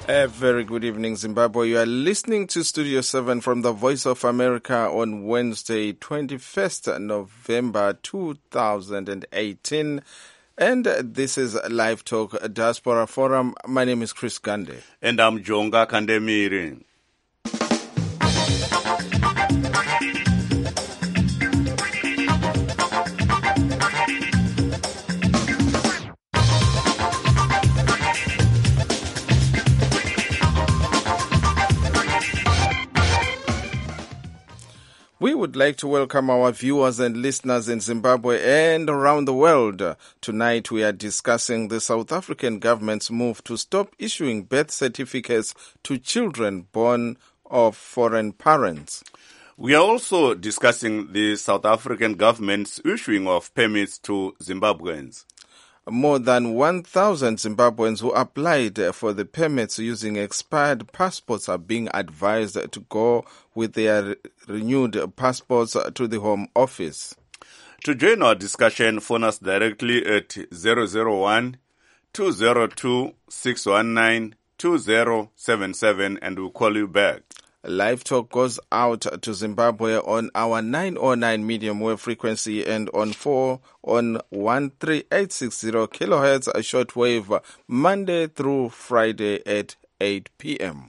A very good evening, Zimbabwe. You are listening to Studio 7 from the Voice of America on Wednesday, 21st November 2018. And this is Live Talk Diaspora Forum. My name is Chris Gande. And I'm Jonga Kandemiri. We would like to welcome our viewers and listeners in Zimbabwe and around the world. Tonight we are discussing the South African government's move to stop issuing birth certificates to children born of foreign parents. We are also discussing the South African government's issuing of permits to Zimbabweans. More than 1,000 Zimbabweans who applied for the permits using expired passports are being advised to go with their renewed passports to the Home Office. To join our discussion, phone us directly at 001-202-619-2077 and we'll call you back. Live Talk goes out to Zimbabwe on our 909 medium wave frequency and on 13860 kilohertz shortwave Monday through Friday at 8 p.m.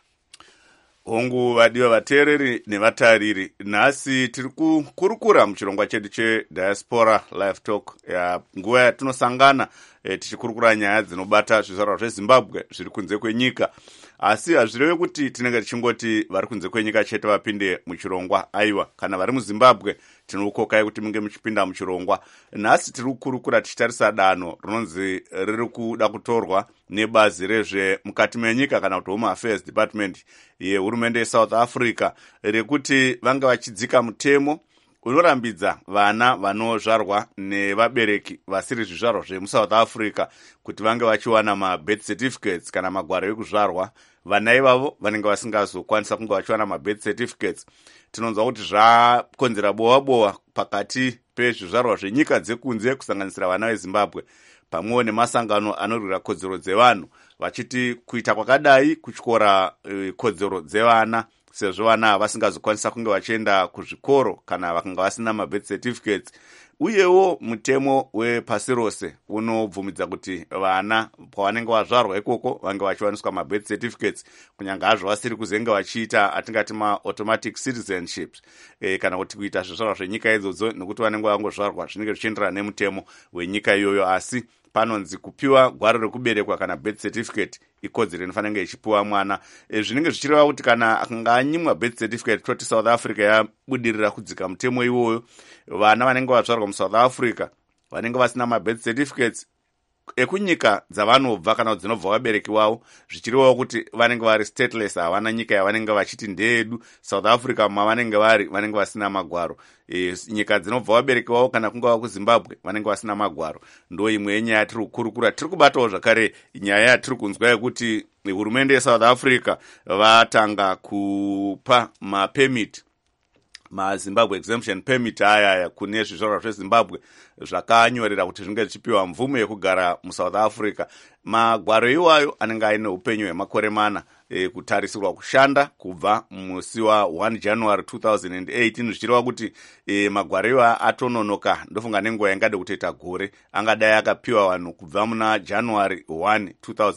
Hongu vadiwa vateereri nevatariri, nhasi tiri kukurukura muchirongwa chedu cheDiaspora Live Talk, nguva yatinosangana tichikurukura nyaya dzinobata zvizvarwa zveZimbabwe zviri kunze kwenyika. Asi hazvirevi kuti tinenge tichingoti vari kunze kwenyika chete vapinde muchirongwa. Aiwa, kana vari muZimbabwe tinokukokai kuti munge muchipinda muchirongwa. Nhasi tiri kukurukura tichitarisa danho rinonzi riri kuda kutorwa nebazi rezvemukati menyika kana kuti Home Affairs Department yehurumende yeSouth Africa rekuti vange vachidzika mutemo unorambidza vana vanozvarwa nevabereki vasiri zvizvarwa zvemuSouth Africa kuti vange vachiwana mabirth certificates kana magwaro ekuzvarwa. Vana ivavo vanenge vasingazokwanisa kunge vachiwana mabirth certificates. Tinonzwa kuti zvakonzera bowa pakati pezvizvarwa zvenyika dzekunze kusanganisira vana veZimbabwe pamwewo nemasangano anorwira kodzero dzevanhu vachiti kuita kwakadai kutyora kodzero dzevana sezvo vana vasingazokwanisa kunge vachienda kuzvikoro kana vakanga vasina mabirth certificates. Uyewo mutemo wepasi rose unobvumidza kuti vana pavanenge vazvarwa ikoko vange vachiwaniswa mabirth certificates kunyanga hazvo vasiri kuzenge vachiita atingati ma-automatic citizenships kana kuti kuita zvizvarwa zvenyika idzodzo nekuti vanenge vangozvarwa zvinenge zvichienderana nemutemo wenyika iyoyo. Asi panonzi kupiwa gwaro rekuberekwa kana birth certificate ikodzero inofanenge ichipiwa mwana. Zvinenge zvichireva kuti kana akanga anyimwa birth certificate toti South Africa yabudirira kudzika mutemo iwoyo, vana vanenge vazvarwa muSouth Africa vanenge vasina mabirth certificates ekunyika dzavanobva kana dzinobva vabereki wavo, zvichirevawo kuti vanenge vari stateless, havana nyika yavanenge vachiti ndeyedu. South Africa mavanenge vari vanenge vasina magwaro. Nyika dzinobva vabereki wavo kana kunge kuZimbabwe vanenge vasina magwaro. Ndo imwe yenyaya yatiri kukurukura. Tiri kubatawo zvakare nyaya yatiri kunzwa yekuti hurumende yeSouth Africa vatanga kupa mapemit, maZimbabwe exemption permit aya kune zvizvarwa zveZimbabwe zvakanyorera kuti zvinge zvichipiwa mvumo yekugara muSouth Africa. Magwaro iwayo anenge aine upenyu hwemakore mana kutarisirwa kushanda kubva musi wa1 January 2018, zvichireva kuti magwaro iwayo atononoka. Ndofunga nenguva yangade kutoita gore angadai akapiwa vanhu kubva muna January 1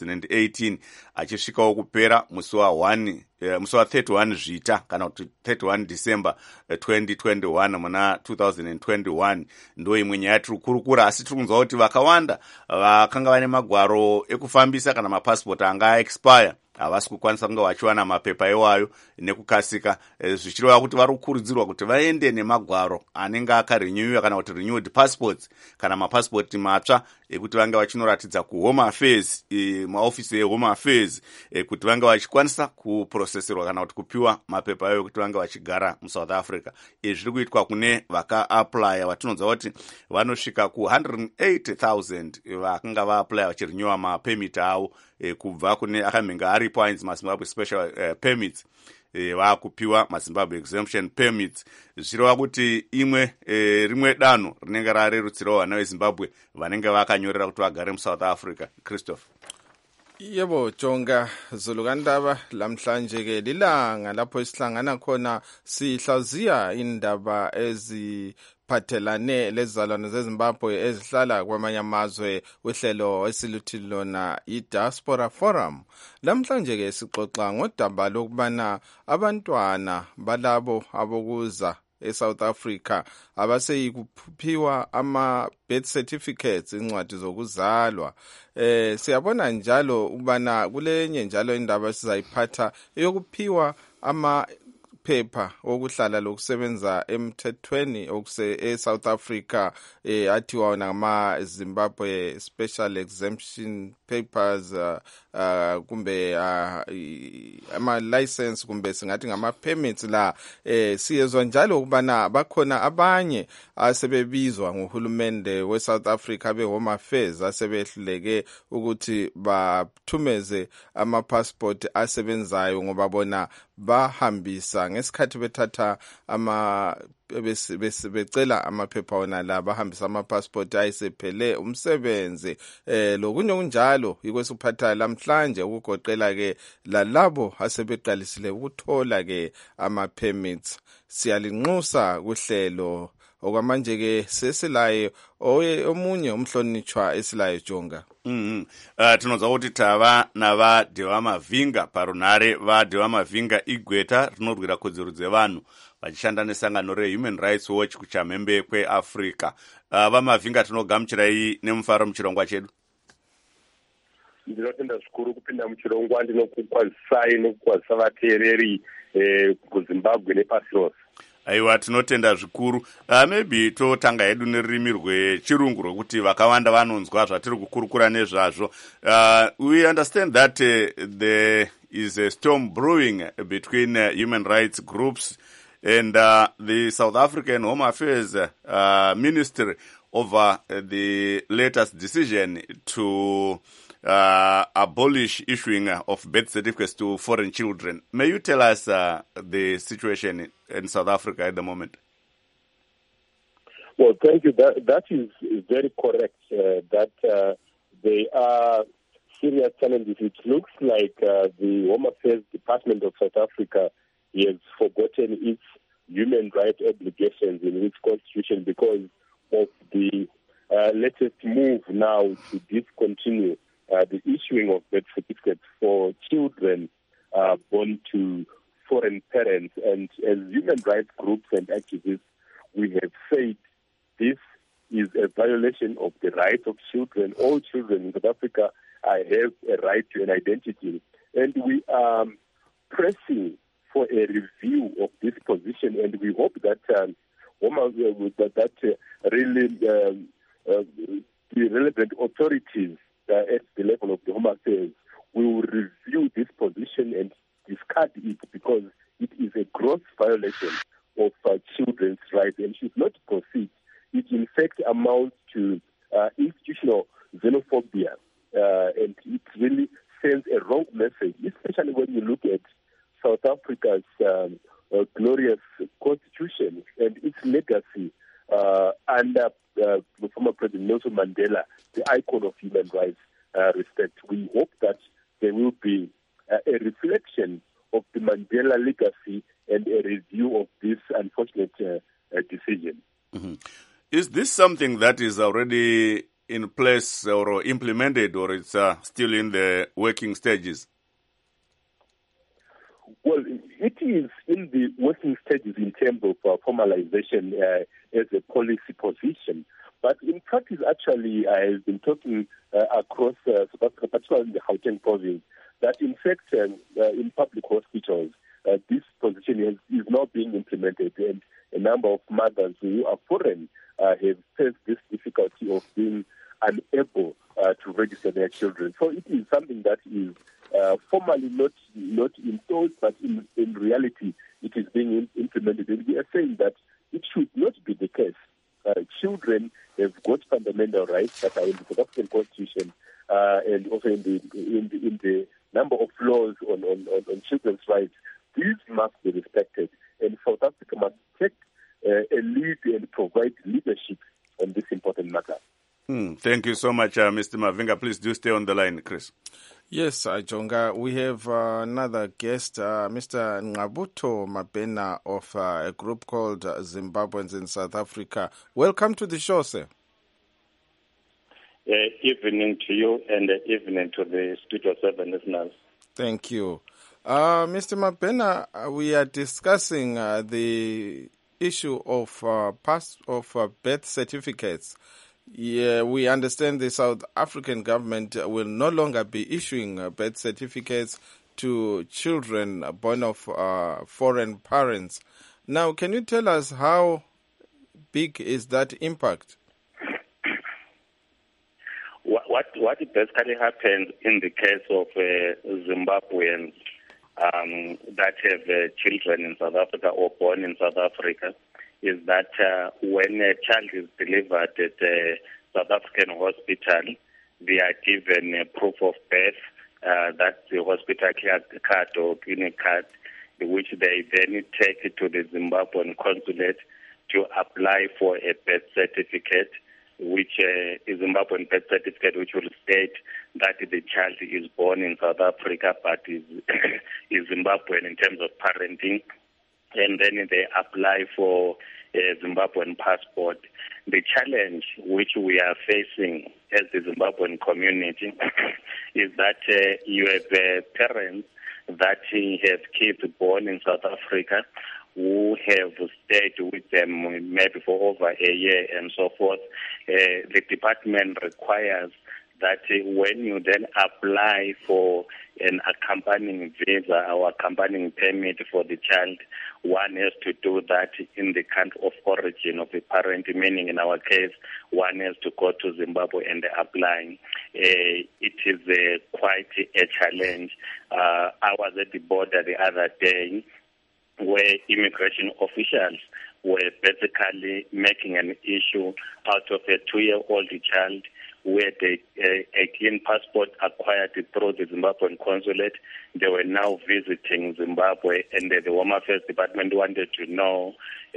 2018 achisvikawo kupera musi wa31 Zvita kana kuti 31 December 2021 muna 2021. Ndo imwe nyaya tiri kukurukura. Asi tiri kunzwa kuti vakawanda vakanga vane magwaro ekufambisa kana mapasipoti anga expire havasi kukwanisa kunge vachiwana mapepa iwayo nekukasika, zvichireva kuti vari kukurudzirwa kuti vaende nemagwaro anenge akarenewiwa kana kuti renewed passports kana mapasipoti matsva ekuti vange vachinoratidza kuHome Affairs, maofisi eHome Affairs, kuti vange vachikwanisa kuproseserwa kana kuti kupiwa mapepa ayo kuti vange vachigara muSouth Africa. Zviri kuitwa kune vakaaplya vatinonzwa kuti vanosvika ku180,000 vakanga vaaplya vachirenewa mapemit avo kubva kune akamhenga aripo ainzi maZimbabwe special permits vakupiwa maZimbabwe exemption permits. Zvichireva kuti rimwe danho rinenge rarerutsirawo vana veZimbabwe vanenge vakanyorera kuti vagare muSouth Africa. Christopher. Yebo Jonga Zulukandaba lamhlanje ke lilanga lapho isihlangana khona sihlaziya indaba eziphathelane lezizalwane zeZimbabwe ezihlala kwamanye amazwe uhlelo esiluthi lona i-Diaspora Forum. Lamhlanje ke sixoxa ngodaba lokubana abantwana balabo abokuza eSouth Africa abaseyikuphiwa ama-birth certificates, incwadi zokuzalwa. Siyabona njalo ukubana kulenye njalo indaba sizayiphatha eyokuphiwa amaphepha okuhlala lokusebenza emthethweni eSouth Africa, athiwa wona ngama-Zimbabwe Special Exemption Papers, kumbe ama-license kumbe singathi ngama-permits la. Siyezwa njalo ukubana bakhona abanye asebebizwa nguhulumende we-South Africa be-Home Affairs asebehluleke ukuthi bathumeze ama-passport asebenzayo ngoba bona bahambisa ngesikhathi bethatha becela amaphepha wona la bahambisa ama-passport ayisephele umsebenzi. Lokunye kunjalo yikwesiphatha lamhlanje ukugoqela ke lalabo asebeqalisile ukuthola ke ama-permits. Siyalinxusa kuhlelo okwamanje ke sesilaye omunye umhlonitshwa esilaye Jonga. Tinozwa kuti tava navaDhewa Mavhinga parunhare. vaDhewa Mavhinga igweta rinorwira kodzero dzevanhu vachishanda nesangano reHuman Rights Watch kuchamhembe kweAfrica. VaMavhinga tinogamuchirai nemufaro muchirongwa chedu. Ndinotenda zvikuru kupinda muchirongwa. Ndinokukwazisai nokukwazisa vateereri kuZimbabwe nepasi rose. Aiwa, tinotenda zvikuru. Maybe totanga hedu nerurimi rwechirungu rwekuti vakawanda vanonzwa zvatiri kukurukura nezvazvo. We understand that there is a storm brewing between human rights groups and the South African Home Affairs Ministry over the latest decision to abolish issuing of birth certificates to foreign children. May you tell us the situation in South Africa at the moment? Well, thank you. That is very correct, that there are serious challenges. It looks like the Home Affairs Department of South Africa has forgotten its human rights obligations in its constitution because of the latest move now to discontinue the issuing of birth certificates for children born to foreign parents. And as human rights groups and activists, we have said this is a violation of the rights of children. All children in South Africa have a right to an identity. And we are pressing for a review of this position, and we hope that really the relevant authorities at the level of the Home Affairs will review this position and discard it, because it is a gross violation of children's rights and should not proceed. It in fact amounts to institutional xenophobia, and it really sends a wrong message, especially when you look at South Africa's glorious constitution and its legacy under former President Nelson Mandela, the icon of human rights respect. We hope that there will be a reflection of the Mandela legacy and a review of this unfortunate decision. Mm-hmm. Is this something that is already in place or implemented, or it's still in the working stages? Well, it is in the working stages in terms of formalization as a policy position. But in practice, actually, I have been talking across South Africa, particularly in the Gauteng province, that in fact, in public hospitals, this position is not being implemented, and a number of mothers who are foreign have faced this difficulty of being unable to register their children. So it is something that is formally not installed, but in reality, it is being implemented. And we are saying that it should not be the case. Children have got fundamental rights that are in the South African Constitution, and also in the number of laws on children's rights. These must be respected, and South Africa must take a lead and provide leadership on this important matter. Thank you so much, Mr. Mavhinga. Please do stay on the line, Chris. Yes, Jonga, we have another guest, Mr. Ngabuto Mabena of a group called Zimbabweans in South Africa. Welcome to the show, sir. Evening to you and evening to the Studio 7 listeners. Thank you. Mr. Mabena, we are discussing the issue of birth certificates. Yeah, we understand the South African government will no longer be issuing birth certificates to children born of foreign parents. Now, can you tell us how big is that impact? What basically happens in the case of Zimbabweans that have children in South Africa or born in South Africa is that when a child is delivered at a South African hospital, they are given a proof of birth, that's the hospital card or clinic card, which they then take to the Zimbabwean consulate to apply for a birth certificate, which is Zimbabwean birth certificate, which will state that the child is born in South Africa but is Zimbabwean in terms of parenting. And then they apply for a Zimbabwean passport. The challenge which we are facing as the Zimbabwean community is that you have parents that have kids born in South Africa who have stayed with them maybe for over a year and so forth. The department requires that when you then apply for an accompanying visa or accompanying permit for the child, one has to do that in the country of origin of the parent, meaning in our case, one has to go to Zimbabwe and apply. It is quite a challenge. I was at the border the other day where immigration officials were basically making an issue out of a 2-year-old child where a clean passport acquired through the Zimbabwean consulate. They were now visiting Zimbabwe, and the Home Affairs Department wanted to know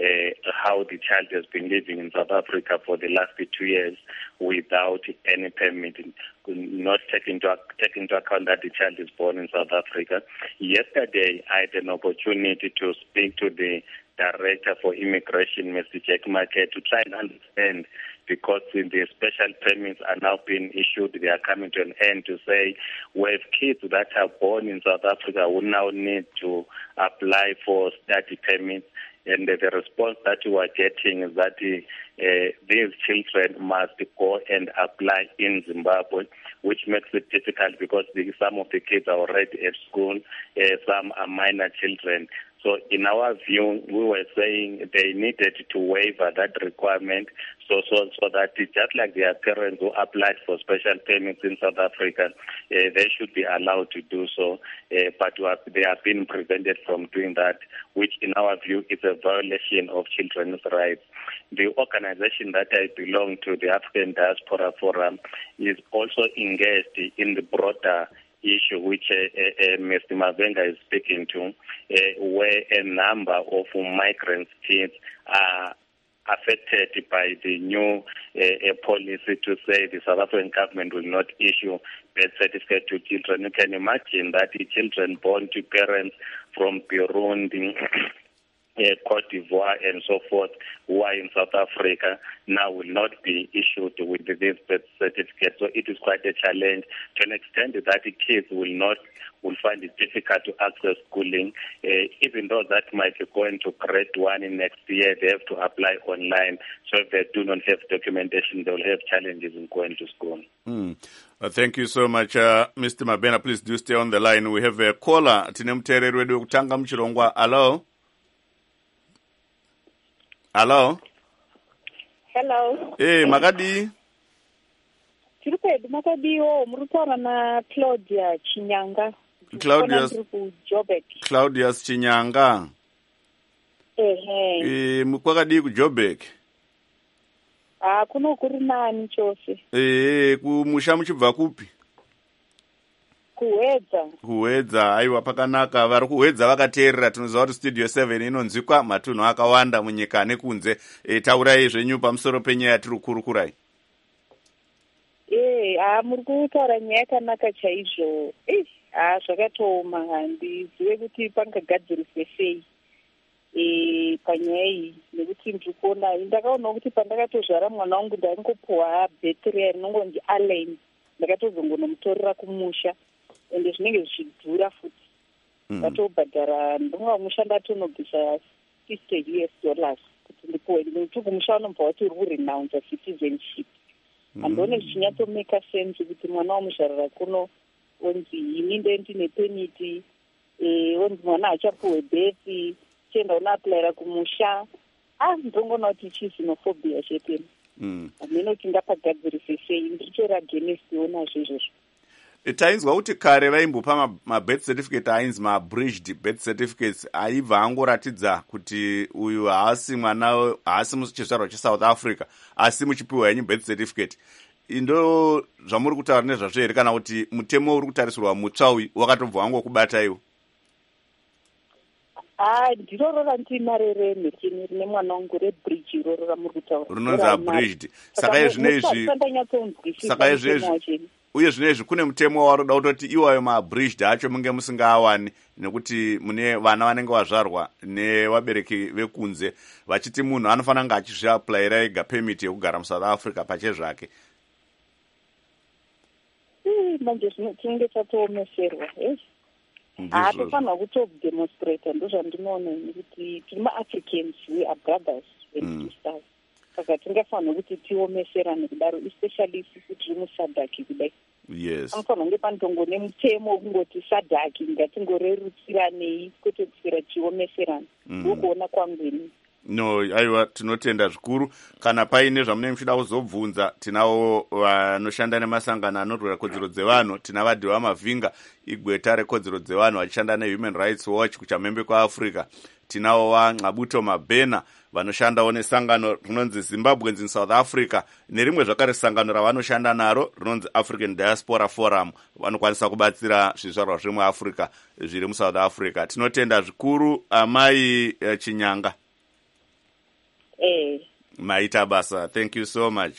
how the child has been living in South Africa for the last 2 years without any permit, not taking into account that the child is born in South Africa. Yesterday, I had an opportunity to speak to the Director for Immigration, Mr. Jack Market, to try and understand, because the special permits are now being issued, they are coming to an end, to say we have kids that are born in South Africa who now need to apply for study permits. And the response that we are getting is that these children must go and apply in Zimbabwe, which makes it difficult because some of the kids are already at school, some are minor children. So in our view, we were saying they needed to waive that requirement so that just like their parents who applied for special permits in South Africa, they should be allowed to do so. But they have been prevented from doing that, which in our view is a violation of children's rights. The organization that I belong to, the African Diaspora Forum, is also engaged in the broader issue which Mr. Mavenga is speaking to, where a number of migrant kids are affected by the new policy to say the South African government will not issue birth certificate to children. You can imagine that the children born to parents from Burundi, Cote d'Ivoire and so forth, who are in South Africa, now will not be issued with this birth certificate. So it is quite a challenge to an extent that the kids will find it difficult to access schooling. Even though that might be going to grade 1 in next year, they have to apply online. So if they do not have documentation, they will have challenges in going to school. Thank you so much, Mr. Mabena. Please do stay on the line. We have a caller. Tinemtere Radio Kutanga Mchirongwa. Hello? Hello? Hello. Hey, Magadi. Tirupedi Makadiwo, murutaura na Claudia Chinyanga. Claudius Chinyanga. Mukwakadi ku Joburg. Kuno kuri nani chose. Kumusha muchibva kupi? Kuhedza, aiwa pakanaka. Vari kuhedza vakateerera, tunoziva kuti Studio 7 inonzwikwa matunhu akawanda munyika nekunze. Taurai zvenyu pamusoro penyaya yatiri kukurukurai. muri kutaura nyaya yakanaka chaizvo. Zvakatooma, handizive kuti pangagadziriswe sei panyaya iyi, nekuti ndiri kuona ndakaonawo kuti pandakatozvara mwana wangu ndaingopuwa bhetiria rinongonzi Alain, ndakatozongonomutorera kumusha, ende zvinenge zvichidhura futi. Ndatobhadhara ndinga musha ndatonobvisa $50 kuti ndipuwe, nekuti kumusha vanobva vati uri kurenounza citizenship. Handione zvichinyatso-make sense kuti mwana wamuzvarara kuno onzi ini ndine peniti, onzi mwana hachapuwe bethi, chienda unoapulaira kumusha. Ndinongona kuti chizinophobia chete. Hamene kuti ndapagadzirise sei, ndiritori against onazvo izvozvo. Tainzwa kuti kare vaimbopa mabirth certificate ainzi maabridged birth certificates, aibva angoratidza kuti uyu haasi mwana, haasi chizvarwa cheSouth Africa, asi muchipiwa henyu birth certificate. Ndo zvamuri kutaura nezvazvo here, kana kuti mutemo uri kutarisirwa mutsva uyu wakatobva wangokubata iwo? Ndiro randinaro remhekeni rine mwana wangu rebridge, iroro ramuri kutaura rinonzi abridged. Saka izvinezvi uye zvinezvi kune mutemo waroda kutoti iwayo maabridged acho munge musingaawani, nekuti mune vana vanenge vazvarwa nevabereki vekunze, vachiti munhu anofanira kunge achizviapulaira ega permit yekugara muSouth Africa pache zvake. Manje tinenge tatoomeserwa. Tofanira kutodemonstrata, ndozvandinoona nekuti tiri maAfricans, we are brothers and sisters. Saka tingafanira kuti tiomeserane kudaro, especially sisi tiri musadhaki kudai. Yes. Anofanira kunge panotongo nemutemo wokungoti sadhaki ngatingorerutsiranei, kwete kuswera tichiomeserana. Ndokuona kwangu ini. No, aiwa, tinotenda zvikuru. Kana paine zvamunenge muchida kuzobvunza, tinavo vanoshanda nemasangano anorwira kodzero dzevanhu. Tina Vadhiwa Mavhinga, igweta rekodzero dzevanhu vachishanda neHuman Rights Watch kuchamhembe kwaAfrica. Tinavo vaNxabuto Mabhena vanoshandawo nesangano rinonzi Zimbabweans in South Africa, nerimwe zvakare sangano ravanoshanda naro rinonzi African Diaspora Forum. Vanokwanisa kubatsira zvizvarwa zvemuAfrica zviri muSouth Africa. Tinotenda zvikuru amai Chinyanga. Maita basa. Thank you so much.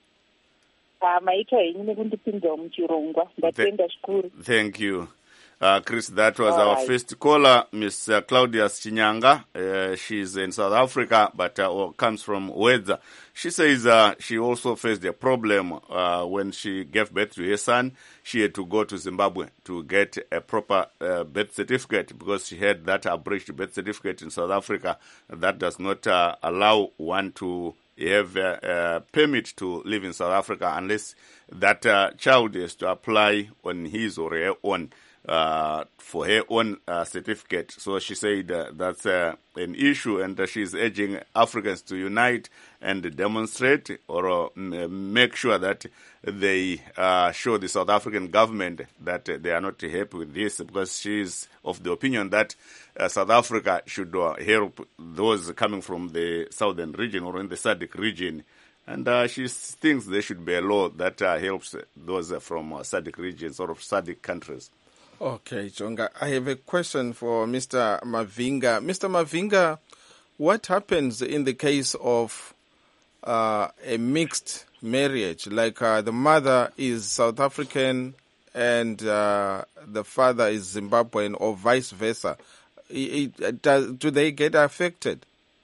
Maita henyu nekundipinzawo muchirongwa. Ndatenda zvikuru. Thank you. Chris, that was our first caller, Miss Claudius Chinyanga. She's in South Africa, but comes from Wedza. She says she also faced a problem when she gave birth to her son. She had to go to Zimbabwe to get a proper birth certificate because she had that abridged birth certificate in South Africa that does not allow one to have a permit to live in South Africa unless that child is to apply on his or her own. For her own certificate. So she said that's an issue, and she's urging Africans to unite and demonstrate or make sure that they show the South African government that they are not happy with this, because she's of the opinion that South Africa should help those coming from the southern region or in the SADC region. And she thinks there should be a law that helps those from SADC regions or SADC countries. Okay, Jonga, I have a question for Mr. Mavhinga. Mr. Mavhinga, what happens in the case of a mixed marriage, like the mother is South African and the father is Zimbabwean, or vice versa? Do they get affected?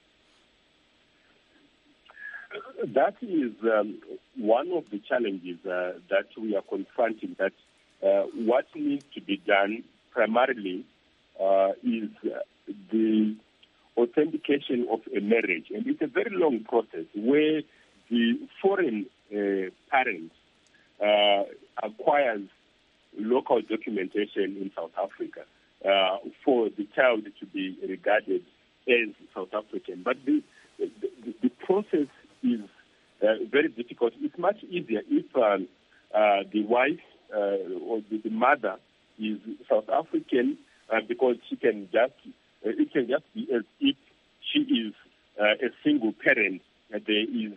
That is one of the challenges that we are confronting, that what needs to be done primarily is the authentication of a marriage. And it's a very long process where the foreign parent acquires local documentation in South Africa for the child to be regarded as South African. But the process is very difficult. It's much easier if the wife or the mother is South African, because it can just be as if she is a single parent. There is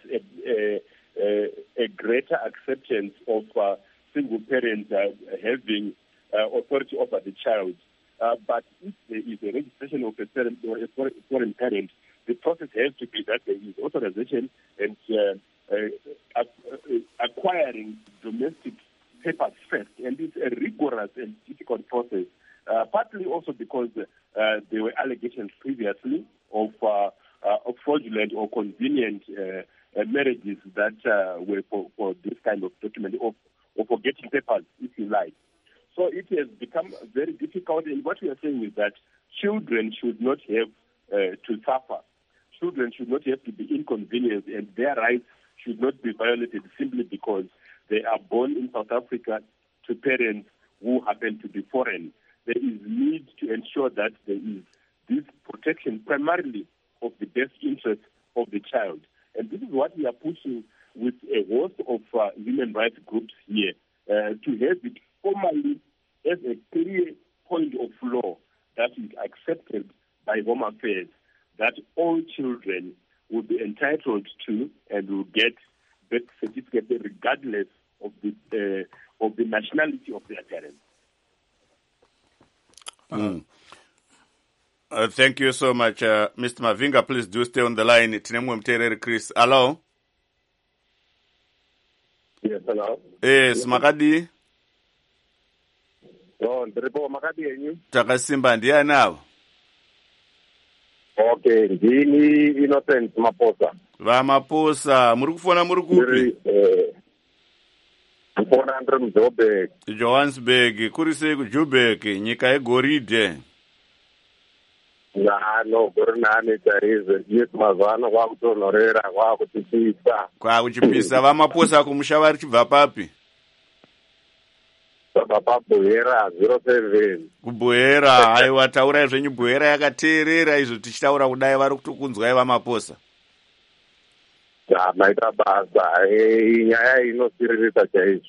a greater acceptance of single parents having authority over the child. But if there is a registration of a parent or a foreign parent, the process has to be that there is authorization and acquiring domestic papers first, and it's a rigorous and difficult process, partly also because there were allegations previously of fraudulent or convenient marriages that were for this kind of document, or for getting papers, if you like. So it has become very difficult, and what we are saying is that children should not have to suffer. Children should not have to be inconvenienced, and their rights should not be violated simply because they are born in South Africa to parents who happen to be foreign. There is need to ensure that there is this protection primarily of the best interest of the child. And this is what we are pushing with a host of human rights groups here, to have it formally as a clear point of law that is accepted by Home Affairs, that all children will be entitled to and will get birth certificate regardless of the nationality of their parents. Thank you so much, Mr. Mavinga. Please do stay on the line. Tinemwe Mterere Chris. Hello? Yes, hello. Yes, Makadi. No, ndiripo Makadi yenyu. Takasimba ndiye nawo. Okay, ndini Innocent Maposa. Maposa, muri kufona muri kupi? Kufona ndiri muJoburg. Johannesburg, kuri sei kuJoburg, nyika yegoridhe. No, kuri nani chaizo. Yes, mazano kwakutonhorera, kwakuchipisa. Kwakuchipisa, Vamaposa kumusha vari chibva papi? Pabhuhera 07. Kubhuhera, haiwa taurai zvenyu Bhuhera yakateerera izvo tichitaura kudai vari kutokunzwai Vamaposa. Maita basa, nyaya inosiririsa chaizvo.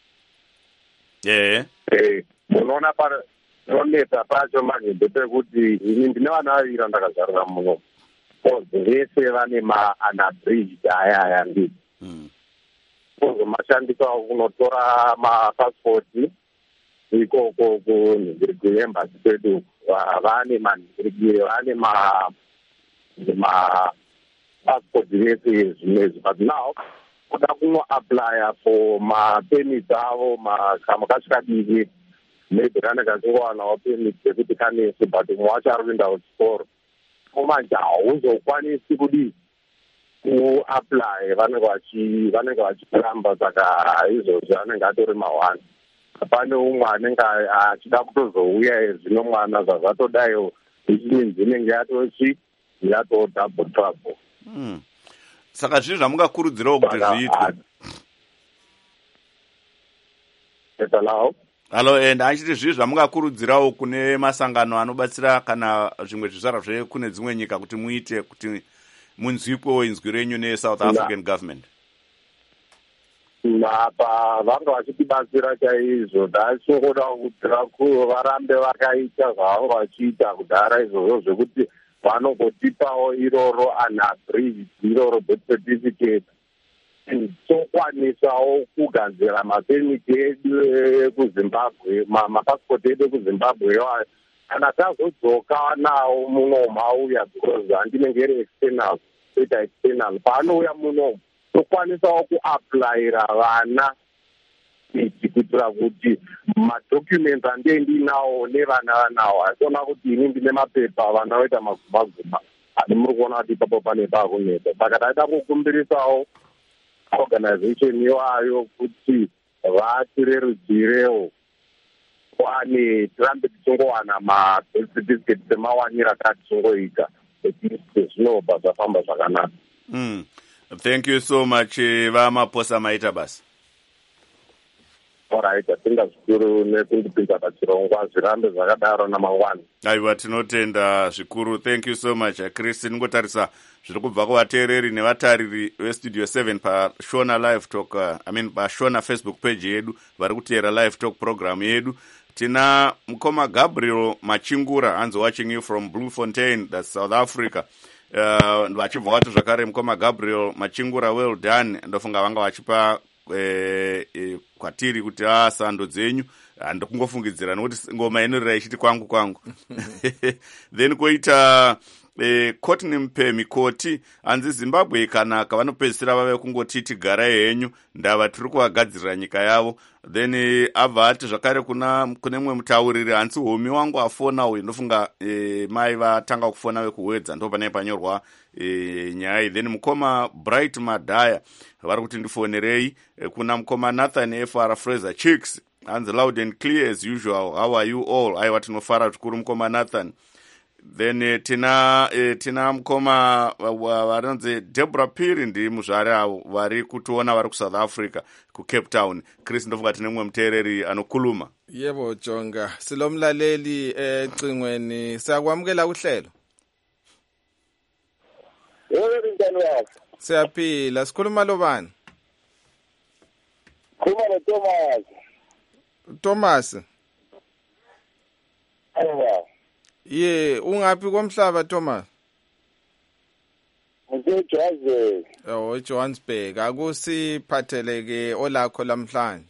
Munoona panonetsa pacho manhembe pekuti ini ndine vana vaviri ndakazvarira muno. Vese vane ma-unabridged aya ndii. Kuzomashandisawo kunotora mapasipoti ikoko kunhingirikuembasi kwedu. Vane manhingirikire, vane mapasipoti vese zvimwezvi. But now kuda kunoaplya for mapemiti avo makasvika diki, maybe kanenge kachingowanawo pemiti yekuti kanesi, but umwe wacho ari kuenda kuchikoro. Manje hauzokwanisi kudii kuapply, vanenge vachiramba, saka izvozvo anenge atori mawani. Pane umwe anenge achida kutozouya zvino mwana zvazvatodaiwo ichinzi inenge yatoo double trouble. Saka zvinhu zvamungakurudzirawo kuti zviitwe. Halo, and achiti zvinhu zvamungakurudzirawo kune masangano anobatsira kana zvimwe zvizvarwa zvekune dzimwe nyika kuti muite kuti munzwikwewo inzwi renyu neSouth African government. Apa vanga vachitibatsira chaizvo, ndachingoda kukudzira varambe vakaita zvavanga vachiita kudhara izvozvo zvekuti vanongotipawo iroro unabridged, iroro birth certificate, tokwanisawo kugadzira mapemiti edu ekuZimbabwe, mapasipoti edu ekuZimbabwe iwayo. Kana tazodzoka nawo muno mauya, because handinenge iri external, kuita external, paanouya muno tokwanisawo kuaplayira vana kuitira kuti madocuments andendinawo nevana vanawo. Asiona kuti ini ndine mapepa, vana voita maguma. Asi muri kuona kuti ipapo pane pakuneta. Saka taida kukumbirisawo organization iwayo kuti vatirerudzirewo kwane tirambe tichongowana mabirth certificate semawanira tatichingoita, zvinobva zvafamba zvakanaka. Thank you so much, Vamaposa maita basa. Alright, atinga zvikuru nekundipinza pachirongwa, zvirambe zvakadaro namangwana. Aiwa, tinotenda zvikuru. Thank you so much, Chris. Ningotarisa zviri kubva kuvateereri nevatariri vestudio 7 paShona Live Talk, paShona Facebook page yedu, vari kuteera Live Talk program yedu. Tina mukoma Gabriel Machingura, hands watching you from Bloemfontein, that's South Africa. Vachibva wati zvakare mukoma Gabriel Machingura, well done. Ndofunga vanga vachipa kwatiri kuti sando dzenyu, ndokungofungidzira nokuti ngoma inorira ichiti kwangu. Then koita Courtney Mpemikoti anzi Zimbabwe ikanaka vanopedzisira vave kungotiti garai henyu ndava tiri kuvagadzirira nyika yavo. Then abva ati zvakare kune mwe mutauriri hanzi homi wangu afona uyu ndofunga mai vatanga kufona vekuwedza ndo panai panyorwa nyaya. Then mukoma Bright Madaya vari kuti ndifonerei. Kuna mukoma Nathan FR Fraser Chicks hanzi loud and clear as usual, how are you all? Aiwa tinofara zvikuru mukoma Nathan. Then tina mukoma varinzi Deborah Piri ndi muzvare avo vari kutiona vari kuSouth Africa kuCape Town. Chris ndofunga tine mumwe muteereri anokuluma. Yebo Jonga, silomlaleli ecingweni siyakwamukela uhlelo. Yebo njani wakho? Siyaphila, sikhuluma lobani? Khuluma noThomas. Thomas. Hayiwa. Ungaphi komhlaba Thomas? NgiseJohannesburg. Oh, Johannesburg. Akusiphatheleke olakho lamhlanje.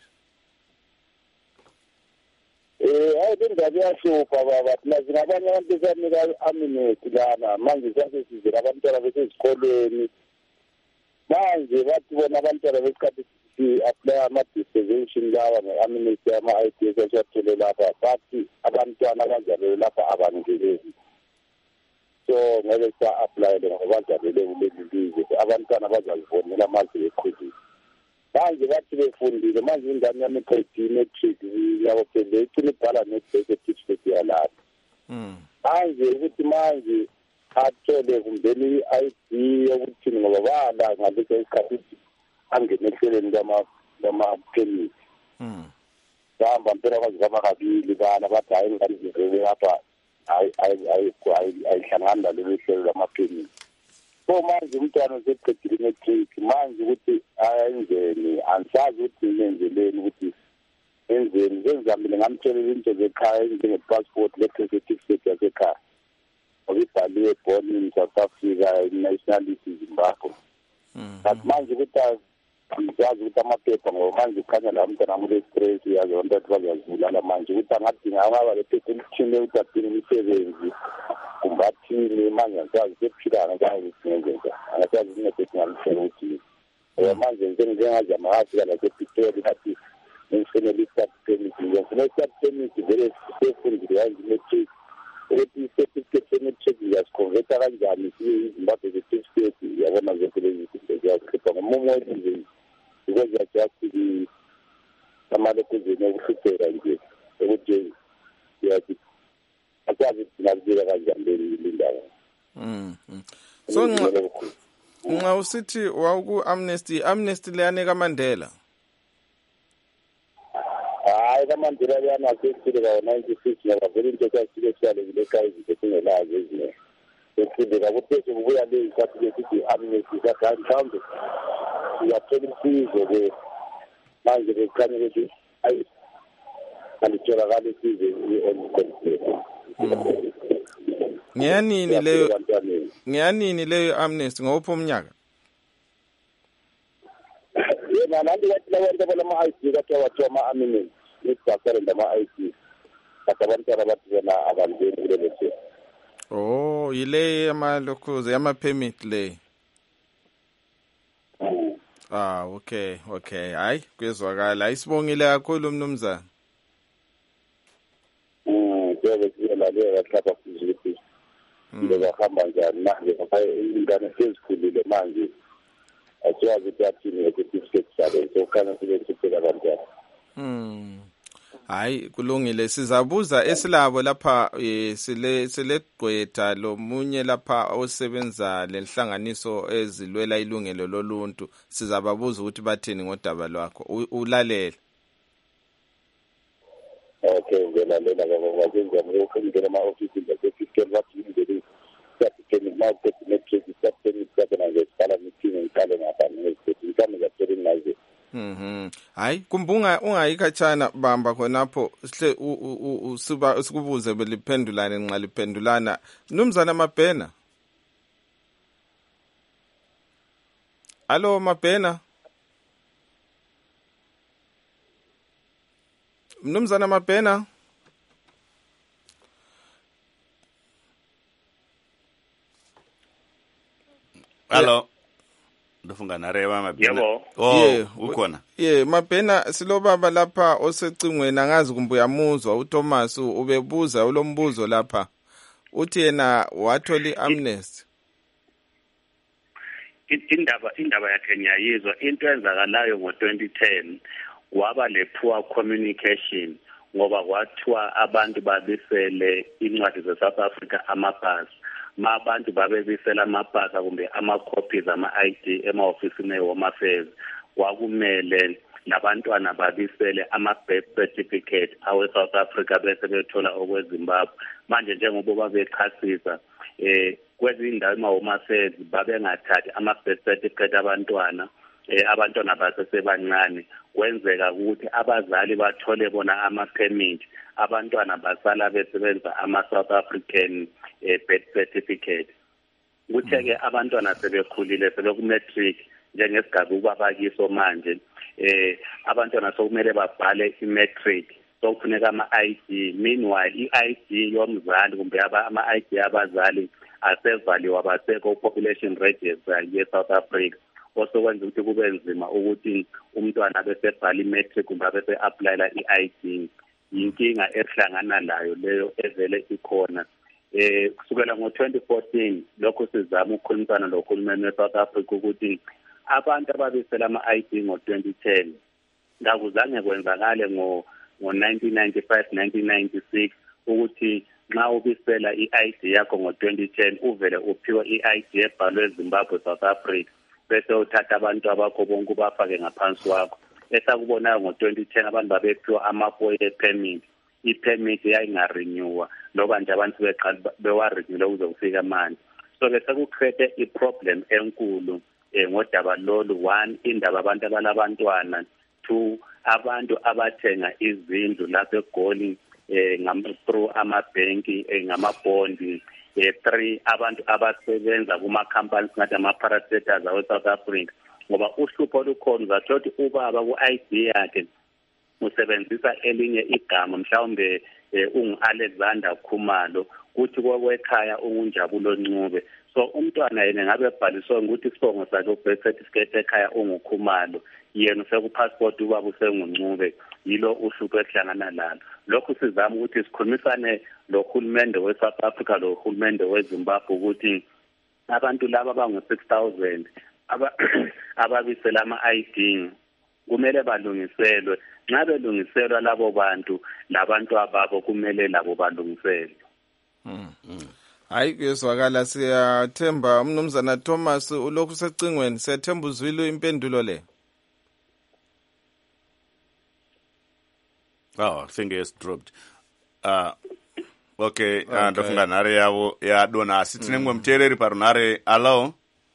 Ayindaba yahlupha baba, thina sinabanye abantu esanika aminate lana, manje sasesizela abantwana besesikolweni. Manje bathi bona abantwana besikhathi si-apply ama-dispensation lawa nge-aminate yama-IDS esiwathole lapha, bathi abantwana abanjalo lapha abangeleli. So ngeke sa-applyele ngoba banjalele kuleli lizwe, abantwana bazalivonela amaze bekhulile. Manje bathi befundile, manje ingane yami eqedile i-matric yabo phela icine ibhala ne-birth certificate yalapha. Manje ukuthi manje athole kumbeni i-ID yokuthi ngoba bala ngaleso isikhathi angene ehlelweni lama-permit. Bahamba mpela kwazikama kabili bana bathi hayi ingane zivele lapha ayihlangani nalelo hlelo lama-permit. So manje umntwana useqedile i-matric, manje ukuthi ayenzeni, angisazi ukuthi ngenzeleni ukuthi enzeni. Ngenzamile ngamtshelela into zekhaya njenge-passport le-birth certificate yasekhaya. Ngoba ibhaliwe born in South Africa, nationality Zimbabwe. But manje ukuthi angisazi ukuthi amaphepha ngoba manje ukhanya la mntwana amule stress yazonto athi bazazibulala manje ukuthi angadinga angaba lephepha elithile ukuthi adinga imisebenzi kumbathini manje angisazi sephilana kanye singenza angisazi ukungethethi ngamhlela ukuthi manje njengazama ngafika la sePitori bathi ngifanele i-start permit ngiyafuna i-start permit vele sefundile yangi i-matric ukuthi i-certificate se-matric ngiyasiconverta kanjani siyiZimbabwe certificate yabona zonke lezi zinto ziyazikhipha ngomumo wezindlela because just amalokuzini okuhlupheka nje ukuthi yathi akazi sinabika kanjani le ndawo. So nxa usithi wawuku-amnesty leyanika Mandela? Hayi kaMandela leyana sesifile kawo-96 ngoba vele into esasifike siyalekile ekhaya izinto singelazi ezinye sesifile kakuphese kubuya le yikhathi lesithi i-amnesty sathi hayi mhlawumbe siyathola usizo-ke manje bekhanye ukuthi hayi alitholakala isizo i-on-control. Ngeyanini leyo amnesty ngawuphi umnyaka? Yena nanti wathi labantu abalama-ID kathiwa bathiwa ama-aminate isibhakarenda ama-ID kati abantwana bathi bona abangeni kulelo hlelo. Oh, yile yamalokhuze yama-permit le. Okay. Hayi kwezwakala. Isibongile kakhulu mnumzana. Njengoba siyelalela lapha phezulu. Ngizahamba njani manje ngoba ingane sezikhulile manje. Asiyazi ukuthi athini certificate sale so kana siphela kanjani. Hayi kulungile, sizabuza esilabo lapha silegqwetha lomunye lapha osebenza lenhlanganiso ezilwela ilungelo loluntu, sizababuza ukuthi bathini ngodaba lwakho. Ulalele. Okay, ngelalela ngoba ngizama ukufundela ama-office ngesikhathi bathi indlela certificate matric certificate ngesikhala meeting ngikale ngapha ngesikhathi ngikame ngapheleni nazo. Hayi kumbunga ungayikhatshana bamba khonapho sihle sikubuze beliphendulane nxa liphendulana. Mnumzana Mabhena. Allo Mabhena. Mnumzana Mabhena. Hello. Ndofunga nareva Mabhena. Yebo. Ukhona. Mabhena silobaba lapha osecingweni angazi kumbe uyamuzwa uThomas ubebuza ulombuzo lapha. Uthi yena wathola iamnesty. Indaba yakhe ngiyayizwa. Into enzakalayo ngo-2010 waba le poor communication ngoba kwathiwa abantu babisele incwadi ze-South Africa amabhasi. Abantu babebisela amabhasi kumbe ama-copies ama-ID ema-ofisini e-Home Affairs. Kwakumele nabantwana babisele ama-birth certificate awe-South Africa bese bethola okweZimbabwe. Manje njengoba babechasisa kwezinye indawo ema-Home Affairs babengathathi ama-birth certificate abantwana basesebancane. Kwenzeka ukuthi abazali bathole bona ama-permit, abantwana basala besebenza ama-South African birth certificate. Kuthe-ke abantwana sebekhulile sebekumatric njengesigaba ukubabakiso manje abantwana sokumele babhale imatric sokufuneka ama-ID. Meanwhile i-ID yomzali kumbe ama-ID abazali asevaliwe abasekho population register ye-South Africa. Osokwenza ukuthi kube nzima ukuthi umntwana besebhala imatric kumbe bese-applyela i-ID. Yinkinga esihlangana nayo leyo evele ikhona. Kusukela ngo-2014 lokho sizama ukukhulumisana nohulumeni we-South Africa ukuthi abantu ababisela ama-ID ngo-2010 ngakuzange kwenzakale ngo-1995 1996 ukuthi nxa ubisela i-ID yakho ngo-2010 uvele uphiwe i-ID ebhalwe Zimbabwe South Africa bese uthatha abantu abakho bonke ubafake ngaphansi kwakho. Esakubonayo ngo-2010 abantu babephiwa ama-4-year permit. I-permit yayingarenewa loba nje abantu beqala bewarenew ukuze kufika manje. So bese kucreate i-problem enkulu ngodaba lolu. One, indaba abantu abalabantwana. Two, abantu abathenga izindlu lapho eGoli through amabhenki ngamabondi. Three, abantu abasebenza kuma-companies ngathi ama-parastatals awe-South Africa. Ngoba uhlupho olukhona uzathola ubaba ku-ID yakhe usebenzisa elinye igama mhlawumbe ungu-Alexander Khumalo kuthi kwekhaya unguNjabulo Ncube. So umntwana yena ngabe ebhaliswe ukuthi isibongo sakhe u-birth certificate ekhaya unguKhumalo, yena usekupassport ubaba usenguNcube. Yilo uhlupho esihlangana nalo. Lokho sizama ukuthi sikhulumisane lohulumende we-South Africa lohulumende weZimbabwe ukuthi abantu laba abangu-6,000 ababisela ama-ID kumele balungiselwe. Nxa belungiselwa labo bantu labantu ababo kumele labo balungiselwe. Hayi kuyezwakala. Siyathemba umnumzana Thomas ulokhu secingweni. Siyathemba uzwile impendulo le. I think it's dropped. Okay, ndofunga nhare yavo yadona asi tine mwe muteereri parunhare. Hello.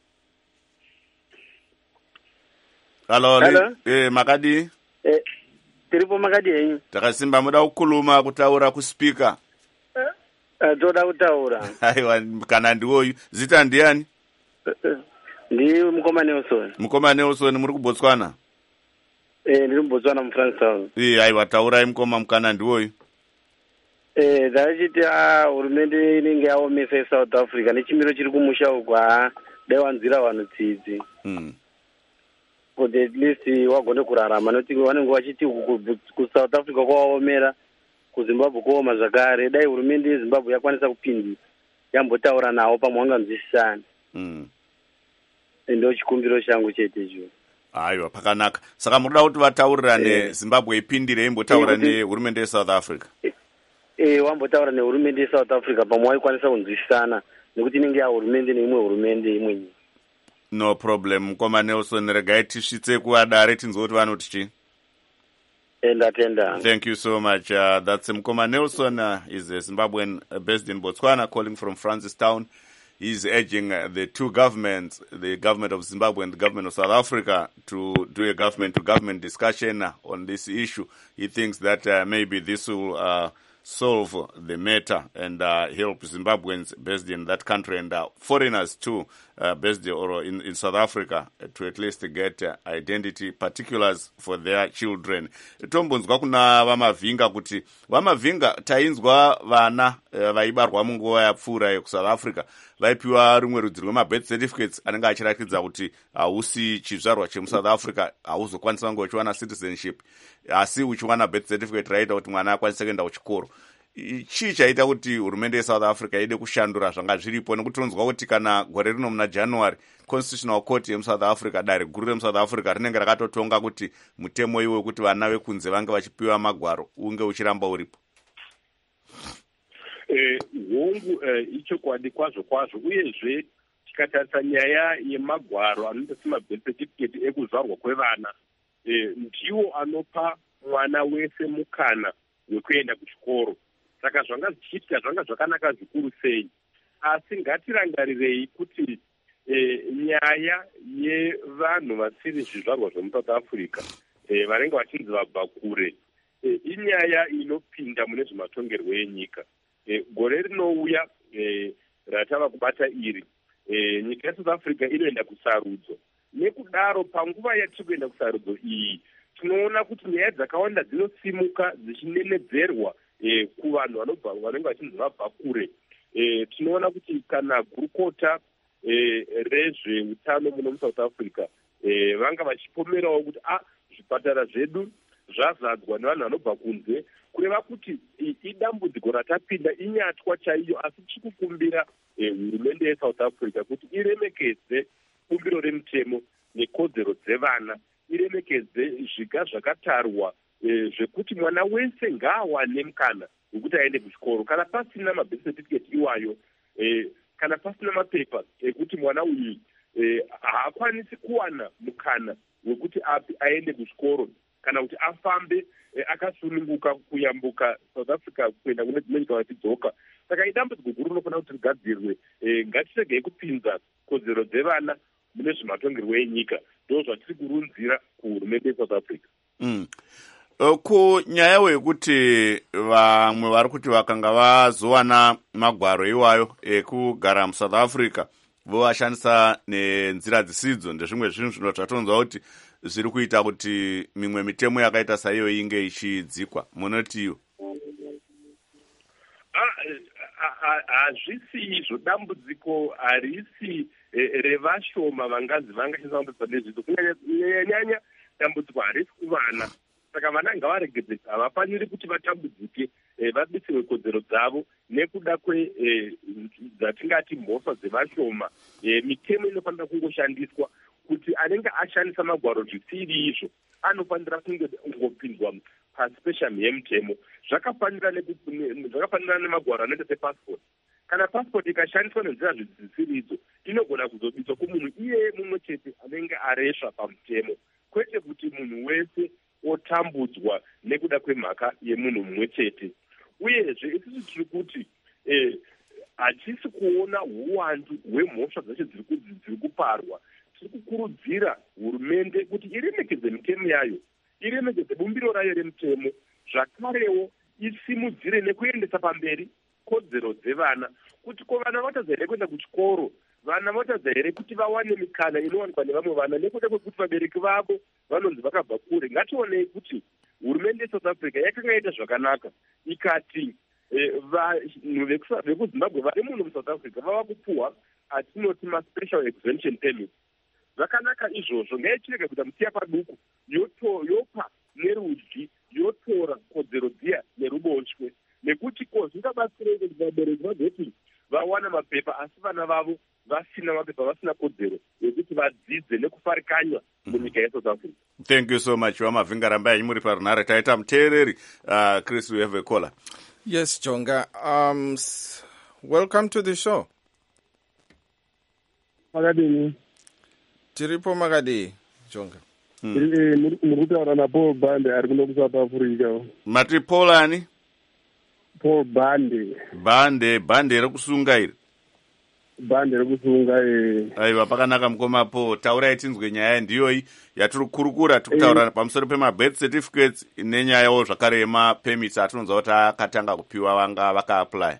Makadi? Tiripo makadi henyu. Takasimba muda kukhuluma kutaura kuspika. Toda kutaura. Aiwa, kana ndiwoyu. Zita ndiani? Ndi Mukoma Nelson. Mukoma Nelson muri kuBotswana? Ndiri muBotswana muFrancetown. Aiwa, taurai Mukoma mukana ndiwoyu. Dachiti hurumende inenge yaomesa South Africa nechimiro chiri kumusha uko dai wanzira vanhu tsitsi. Kuti at least wagone kurarama noti vanenge vachiti kuSouth Africa kwaomera kuZimbabwe kuoma zvakare. Dai hurumende yeZimbabwe yakwanisa kupindi yambotaura nawo pamwe vanganzwisisana. Ndo chikumbiro changu chete icho. Aiwa, pakanaka. Saka munoda kuti vataurirane Zimbabwe ipindire imbotaura nehurumende yeSouth Africa. Wambotaura nehurumende yeSouth Africa pamwe waikwanisa kunzwisisana nekuti inenge yahurumende neimwe hurumende imwe nyika. No problem. Mukoma Nelson, regai tisvitse kuadare tinzwe kuti vanoti chi. Ndatenda. Thank you so much. That's Mukoma Nelson. Is a Zimbabwean based in Botswana, calling from Francistown. He's urging the two governments, the government of Zimbabwe and the government of South Africa, to do a government-to-government discussion on this issue. He thinks that maybe this will solve the matter and help Zimbabweans based in that country and foreigners too based or in South Africa to at least get identity particulars for their children. Tombonzwa kuna vamavhinga kuti vamavhinga tainzwa vana vaibarwa munguva yapfuura yekusouth Africa vaipiwa rumwe rudzi rwemabirth certificates anenge achiratidza kuti hausi chizvarwa chemusouth Africa, hauzokwanisa kunge uchiwana citizenship, asi uchiwana birth certificate raita kuti mwana akwanise kuenda kuchikoro. Chii chaita kuti hurumende yeSouth Africa ide kushandura zvanga zviripo, nekuti tinonzwa kuti kana gore rino muna January Constitutional Court yemuSouth Africa, dare guru remuSouth Africa rinenge rakatotonga kuti mutemo iwe wekuti vana vekunze vange vachipiwa magwaro unge uchiramba uripo. Hongu ichokwadi kwazvo uyezve tikatarisa nyaya yemagwaro anoita semabirth certificate ekuzvarwa kwevana, ndiwo anopa mwana wese mukana wekuenda kuchikoro. Saka zvanga zvichiitika zvanga zvakanaka zvikuru sei, asi ngatirangarirei kuti nyaya yevanhu vasiri zvizvarwa zvemuSouth Africa vanenge vachinzi vabva kure inyaya inopinda mune zvematongerwo enyika. Gore rinouya ratava kubata iri, nyika yeSouth Africa inoenda kusarudzo. Nekudaro panguva yatiri kuenda kusarudzo iyi tinoona kuti nyaya dzakawanda dzinosimuka dzichinenedzerwa kuvanhu vanenge vachinzi vabva kure. Tinoona kuti kana gurukota rezveutano muno muSouth Africa vanga vachipomerawo kuti zvipatara zvedu zvazadzwa nevanhu vanobva kunze, kureva kuti idambudziko ratapinda inyatwa chaiyo, asi tichikukumbira hurumende yeSouth Africa kuti iremekedze kumbiro remutemo nekodzero dzevana, iremekedze zviga zvakatarwa zvekuti mwana wese ngaawane mukana wekuti aende kuchikoro. Kana pasina mabirth certificate iwayo, kana pasina mapepa ekuti mwana uyu haakwanisi kuwana mukana wekuti aende kuchikoro, kana kuti afambe akasununguka kuyambuka South Africa kuenda kune dzimwe nyika vachidzoka. Saka idambudziko guru rinofanira kuti rigadzirwe. Ngatiregei kupinza kodzero dzevana mune zvematongerwo enyika. Ndo zvatiri kurunzira kuhurumende yeSouth Africa. Kunyaya yekuti vamwe vari kuti vakanga vazowana magwaro iwayo ekugara muSouth Africa vovashandisa nenzira dzisidzo, ndezvimwe zvinhu zvatonzwa kuti zviri kuita kuti mimwe mitemo yakaita saiyo inge ichidzikwa. Munoti iyo? Hazvisi izvo, dambudziko harisi revashoma vangazi vangashandisa nezvizvo. Kunyanya dambudziko harisi kuvana. Saka vana ngavaregedze, havafaniri kuti vatambudzike, vabisirwe kodzero dzavo nekuda dzatingati mhosva dzevashoma. Mitemo inofanira kungoshandiswa kuti anenge ashandisa magwaro zvisiri izvo anofanira kungopinzwa paspecial yemutemo. Zvakafanira nemagwaro anoita sepassport. Kana passport ikashandiswa nenzira zvisiri idzo, inogona kuzobiswa kumunhu iye mumwe chete anenge aresva pamutemo, kwete kuti munhu wese otambudzwa nekuda kwemhaka yemunhu mumwe chete. Uyezve isusu tiri kuti hatisi kuona uwandu hwemhosva dzeshe dziri kuparwa. Tiri kukurudzira hurumende kuti iremekedze mitemo yayo, iremekedze bumbiro rayo remutemo, zvakarewo isimudzire nekuendesa pamberi kodzero dzevana, kuti ko vana vatadza here kuenda kuchikoro, vana vatadza here kuti vawane mikana inowanikwa nevamwe vana, nekuda kwekuti vabereki vavo vanonzi vakabva kure. Ngationei kuti hurumende yeSouth Africa yakanga yaita zvakanaka ikati vanhu vekuZimbabwe vari muno muSouth Africa vava kupuhwa atinoti maspecial exemption permits. Zvakanaka izvozvo, ngaichirega kuita musiya paduku, yopa nerudyi, yotora kodzero dziya neruboshwe, nekuti zvingabatsirei kuti vabereki vazoti vawana mapepa asi vana vavo vasina mapepa, vasina kodzero yekuti vadzidze nekufarikanywa munyika yeSouth Africa. Thank you so much. Vamavhinga rambai muri parunhare. Taita muteereri Chris, we have a caller. Yes, Jonga. Welcome to the show. Makadini. Tiripo Makadi, Jonga. Muri kutaura naPaul Bande ari kuno kuSouth Africa. Mati Paul ani? Paul Bande. Bande rekusunga iri. bhande rekusunga. Aiwa, pakanaka mukoma Paul. Taurai tinzwe nyaya ndiyoyi yatiri kurukura, tikutaura pamusoro pema-birth certificates nenyayawo zvakare yema-permits atinonzwa kuti akatanga kupiwa vanga vaka-apply.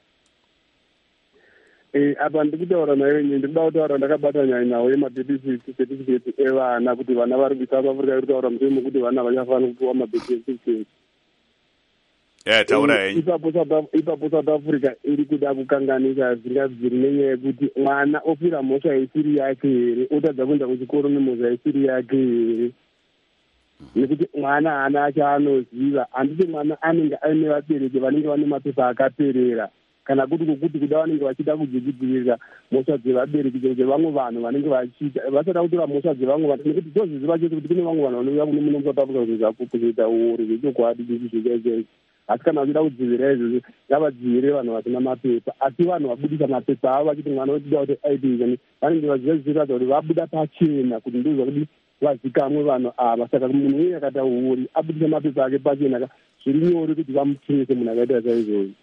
Apa ndiri kutaura nayo ndiri kuda kutaura ndakabata nyaya nawo yema-birth certificate evana kuti vana vari kuSouth Africa iri kutaura musemo kuti vana vachafanira kupiwa ma-birth certificate. Taura henyu. Ipapo South Africa iri kuda kukanganisa zvingabviri nenyaya yekuti mwana ofira mhosva isiri yake here, otadza kuenda kuchikoro nemhosva isiri yake here. Nekuti mwana haana achaanoziva, handiti mwana anenge aine vabereki vanenge vane mapepa akaperera, kana kuti kukuti kuda vanenge vachida kudzidzidzirira mhosva dzevabereki dzevamwe vanhu vanenge vachiita vasada kutora mhosva dzevamwe vanhu, nekuti tozviziva chete kuti kune vamwe vanhu vanouya kuno muno South Africa kuzoita uori zvechokwadi zvichizoita asi kana vachida kudzivirira izvozvo ngavadzivire vanhu vasina mapepa, asi vanhu vabudisa mapepa avo vachiti mwana wetida kuti aite vanenge vachiziviratidza kuti vabuda pachena kuti ndizva kuti vazikamwe vanhu ava. Saka munhu uye akaita uori abudisa mapepa ake pachena, zviri nyore kuti vamutengese munhu akaita saizvozvo.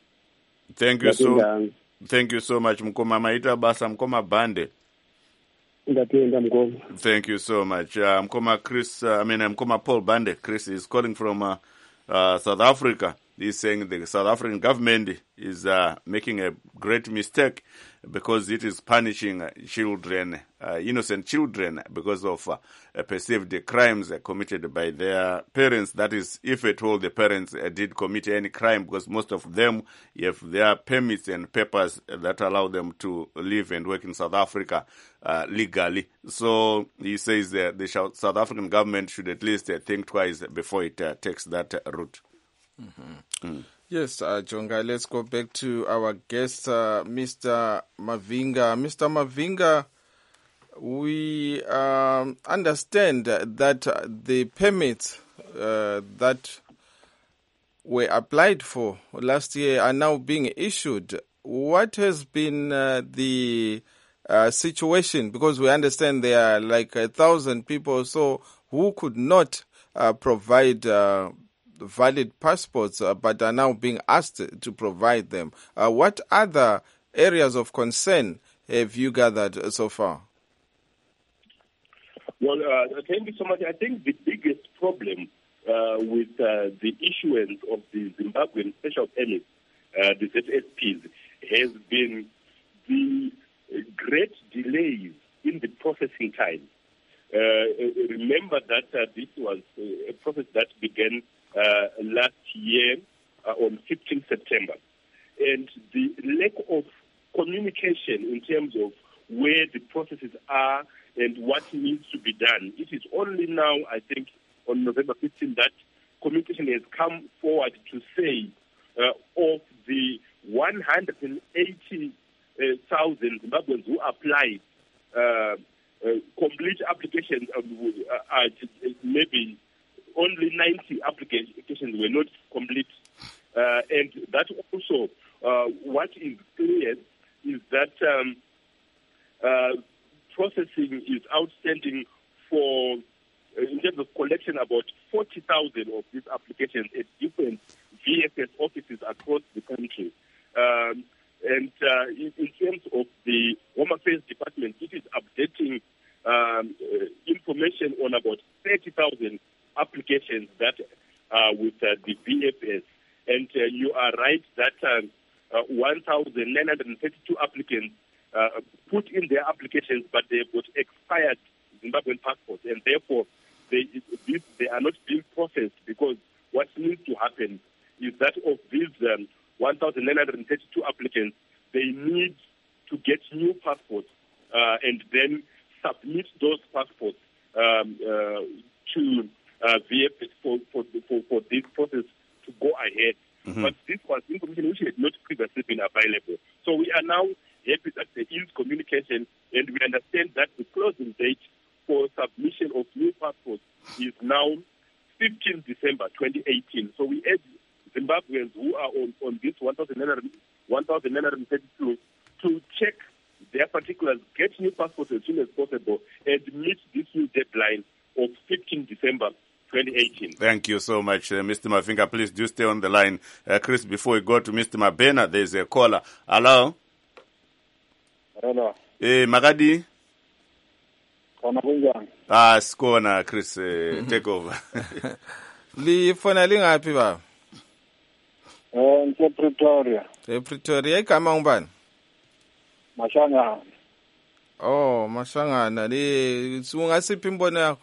Thank you so much mukoma, maita basa mukoma Bhande. Ndatenda mukoma. Thank you so much. Mukoma Paul Bhande. Chris is calling from South Africa. He's saying the South African government is making a great mistake because it is punishing children, innocent children, because of perceived crimes committed by their parents. That is, if at all the parents did commit any crime, because most of them have their permits and papers that allow them to live and work in South Africa legally. So he says that the South African government should at least think twice before it takes that route. Yes, Jonga, let's go back to our guest, Mr. Mavinga. Mr. Mavinga, we understand that the permits that were applied for last year are now being issued. What has been the situation? Because we understand there are like 1,000 people or so who could not provide valid passports, but are now being asked to provide them. What other areas of concern have you gathered so far? Well, thank you so much. I think the biggest problem with the issuance of the Zimbabwean special permits, the ZSPs, has been the great delays in the processing time. Remember that this was a process that began last year on 15 September. And the lack of communication in terms of where the processes are and what needs to be done. It is only now, I think, on November 15 that communication has come forward to say of the 180,000 Zimbabweans who applied, complete applications, maybe only 90 applications were not complete. And that also, what is clear is that processing is outstanding for, in terms of collection, about 40,000 of these applications at different VFS offices across the country. And in terms of the Home Affairs Department, it is updating information on about 30,000 applications that are with the VFS. And you are right that 1,932 applicants put in their applications, but they have got expired Zimbabwean passports, and therefore they are not being processed, because what needs to happen is that of these 1,932 applicants, they need to get new passports and then submit those passports to VFS for this process to go ahead. Mm-hmm. But this was information which had not previously been available. So we are now happy that there is communication, and we understand that the closing date for submission of new passports is now 15 December 2018. So we urge Zimbabweans who are on this 1,932 to check their particulars, get new passports as soon as possible, and meet this new deadline of 15 December 2018. Thank you so much, Mr. Mavinga. Please do stay on the line. Chris, before we go to Mr. Mabena, there's a caller. Hello? Hello. makadi Kona kunjani? Sikona Chris, take over. Lifona lingaphi baba? Ngise Pretoria. Pretoria igama ngubani? Mashangana. Oh, Mashangana. Ungasiphi imbono yakho?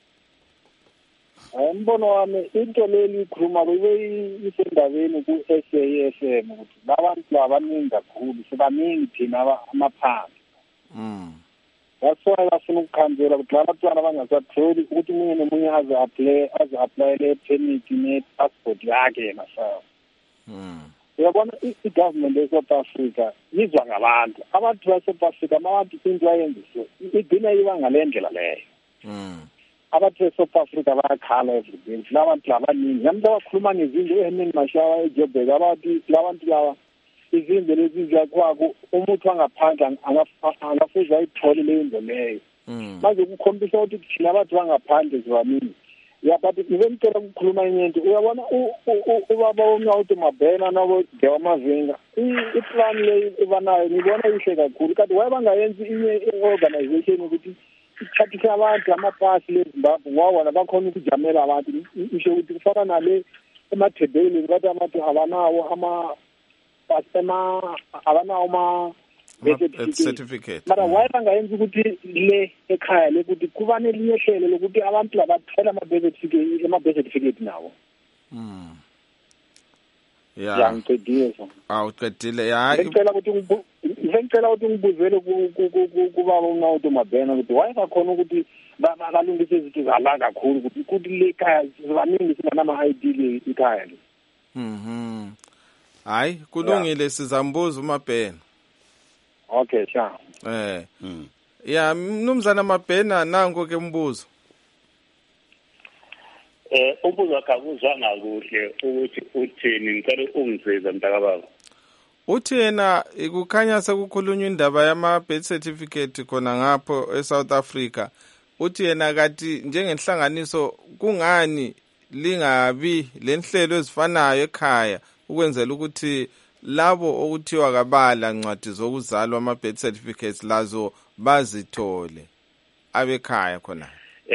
Umbono wami into leli ikhuluma kube isendabeni ku-SAFM ukuthi labantu abaningi kakhulu sebaningi thina amaphansi. That's why bafuna ukukhanzela ukuthi labantwana bangasatholi ukuthi umunye nomunye aze-aplayele permit ne-passport yakhe yena sawo. Uyabona i-government e-South Africa yizwa ngabantu. Abantu base-South Africa mabathi into ayenziswe igcina iba ngale ndlela leyo. Abantu base-South Africa bayakhala everyday. Labantu labaningi. Namhla bakhuluma ngezinto eHerman Mashaba eJoburg abathi labantu laba izinto lezi ziyakwako umuntu wangaphandle angafeza ayithole leyo nto leyo. Manje kukhombisa ukuthi thina abantu bangaphandle zibaningi. But ngicela ukukhuluma enye into. Uyabona ubaba uMnawuti Mabhena nabo Dewa Mavinga iplan le ibanayo ngibona ihle kakhulu kanti wayebangayenzi inye organization ukuthi ithathise abantu amapasi leZimbabwe wawona bakhona ukujamela abantu isho ukuthi kufana nale emathebeleni bathi abantu abanawo certificate. Mara wayebangayenzi ukuthi le ekhaya lekuthi kuba nelinye hlelo lokuthi abantu labathela ama-birth certificate nawo. Yeah. Ngicedile. Uqedile. Ya. Ngicela ukuthi ngibuzele kubaba uMnawuti Mabhena ukuthi wayebakhona ukuthi balungise izinto zala kakhulu ukuthi le ekhaya zibaningi singanama-ID le ekhaya le. Hayi kulungile sizambuza uMabhena. Okay, sure. Ya mnumzana Mabhena nango ke umbuzo. Umbuzo wakhe akuzwanga kuhle ukuthi uthini ngicela ungisize mntakababa. Uthi yena kukhanya sekukhulunywa indaba yama-birth certificate khona ngapho eSouth Africa. Uthi yena kathi njengenhlanganiso kungani lingabi lenhlelo ezifanayo ekhaya ukwenzela ukuthi labo okuthiwa kabala ncwadi zokuzalwa ama-birth certificates lazo bazithole abekhaya khona.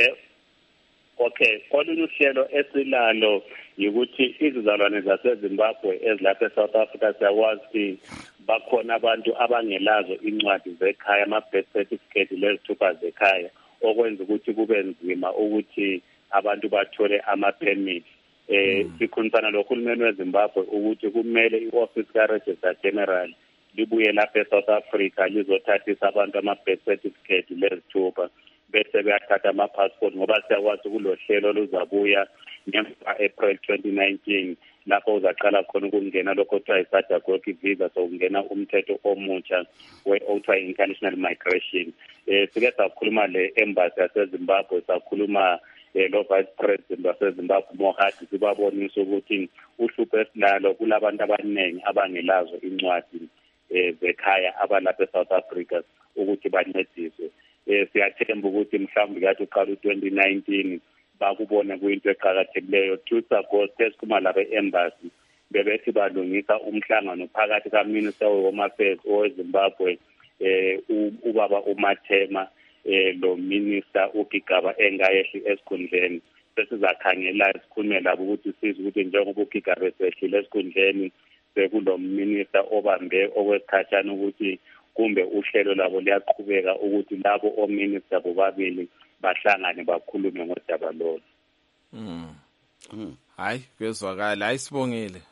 Okay, olunye uhlelo esilalo ukuthi izizalwane zaseZimbabwe ezilapha eSouth Africa siyakwazi bakhona abantu abangelazo incwadi zekhaya ama-birth certificate lezithupha zekhaya okwenza ukuthi kube nzima ukuthi abantu bathole ama-permit. Sikhulumisana nohulumeni weZimbabwe ukuthi kumele i-office ka-Registrar General libuye lapha eSouth Africa lizothathisa abantu ama-birth certificate lezithupha bese beyathatha ama-passport ngoba siyakwazi kulohlelo luzabuya ngemva April 2019 lapho uzaqala khona ukungena lokho kuthiwa yi-SADC visa sokungena umthetho omutsha we-Outer International Migration. Sike sakhuluma le-embassy yaseZimbabwe sakhuluma lo vice president waseZimbabwe Mohadi sibabonisa ukuthi uhlupho esilalo kulabantu abaningi abangelazo incwadi zekhaya abalapha eSouth Africa ukuthi bancediswe. Siyathemba ukuthi mhlawumbe kade uqala u-2019 bakubona kuyinto eqhakathekileyo. Tusago sesikhuluma laba e-embassy bebethi balungisa umhlangano phakathi ka-Minister of Affairs oweZimbabwe ubaba uMathema lo minister uGigaba engayehli esikhundleni sesizakhangela isikhulume labo ukuthi size ukuthi njengoba uGigaba esehlile esikhundleni sekulo minister obambe okwesikhatshana ukuthi kumbe uhlelo labo liyaqhubeka ukuthi labo ominister bobabili bahlangane bakhulume ngodaba lolo. Hayi kuyezwakala hayi sibongile.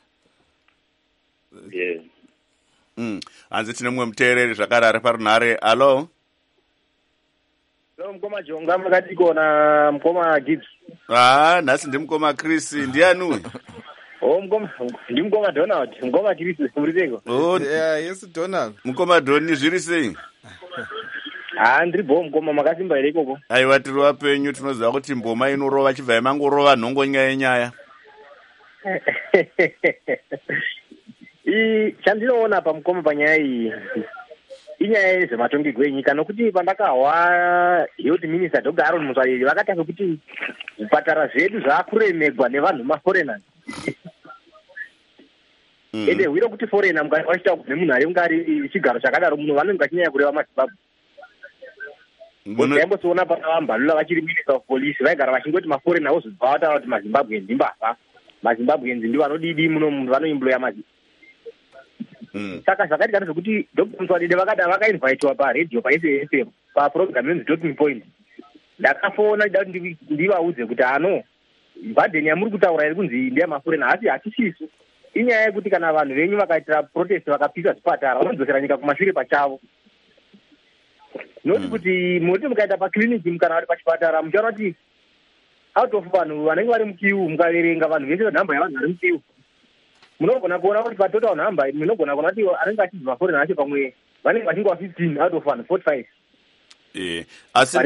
Yes. Anzithi nemwe mthereri zvakarare parinare. Allo. Lo mkoma Jonga makati kona mkoma Gibbs. Nasi ndimkoma Chris ndiani uyu? Mkoma ndimkoma Donald, mkoma Chris muriteko. Yes Donald. Mkoma Doni zviri sei? Ndiri mkoma makasimba here ikoko. Aiwa tiri wapenyu tinoziva kuti mboma inorova chibva yamangorova nhongo nyaya. Chandinoona pamukoma panyaya iyi inyaya yezvematongerwo enyika nokuti pandakawa youth minister Dr. Aaron Mutwariri vakataura kuti zvipatara zvedu zvaakuremegwa nevanhu maforeigners. Ende hwiro kuti foreigner mukati wachita kubve munhu ari ungari chigaro chakadaro munhu vanenge vachinyanya kureva maZimbabwe. Taimboona panavambalula vachiri minister of police vaigara vachingoti maforena ozobva vataura kuti mazimbabweans imbavha, mazimbabweans ndi vanodidi muno vanoimbloya mazi. Saka zvakati kati zvokuti Dr. Mutwaride vakainvitiwa paredhiyo paSFM paprogram inonzi Talking Point. Ndakafona ndida kuti ndivaudze kuti bhadheni yamuri kutaura iri kunzi ndeyamaforena asi hatisiso. Inyaya yekuti kana vanhu venyu vakaitira protest vakapisa zvipatara vanodzosera nyika kumashure pachavo. Noti kuti munoti mukaenda pakiriniki kana vari pachipatara muchaona kuti out of vanhu vanenge vari mukiu mukaverenga vanhu vese nhamba yavanhu vari mukiu munogona kuona kuti patotal nhamba munogona kuona kuti anenge achibva maforena acho pamwe vanenge vachinge va15 out of vanhu 45. Asi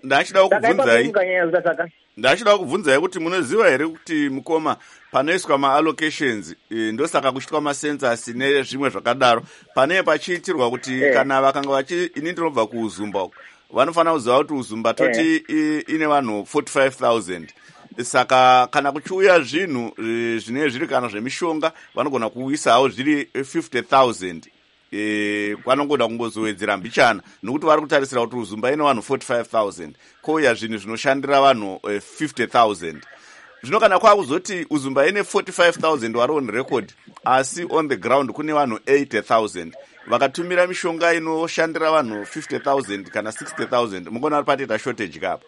ndachida kukubvunzai kuti munoziva here kuti mukoma panoiswa maallocations ndosaka kuchitwa masensasi nezvimwe zvakadaro panenge pachiitirwa kuti kana vakanga ini ndinobva kuuzumba vanofanira kuziva kuti uzumba toti ine vanhu 45,000 saka kana kuchiuya zvinhu zvine zviri kana zvemishonga vanogona kuisa hawo zviri 50,000 vanongoda kungozowedzera mbichana nokuti vari kutarisira kuti uzumba ine vanhu 45,000 kouya zvinhu zvinoshandira vanhu 50,000. Zvino kana kwakuzoti uzumba ine 45,000 vari on record asi on the ground kune vanhu 80,000 vakatumira mishonga inoshandira vanhu 50,000 kana 60,000 mungona vari patoita shortage kapo.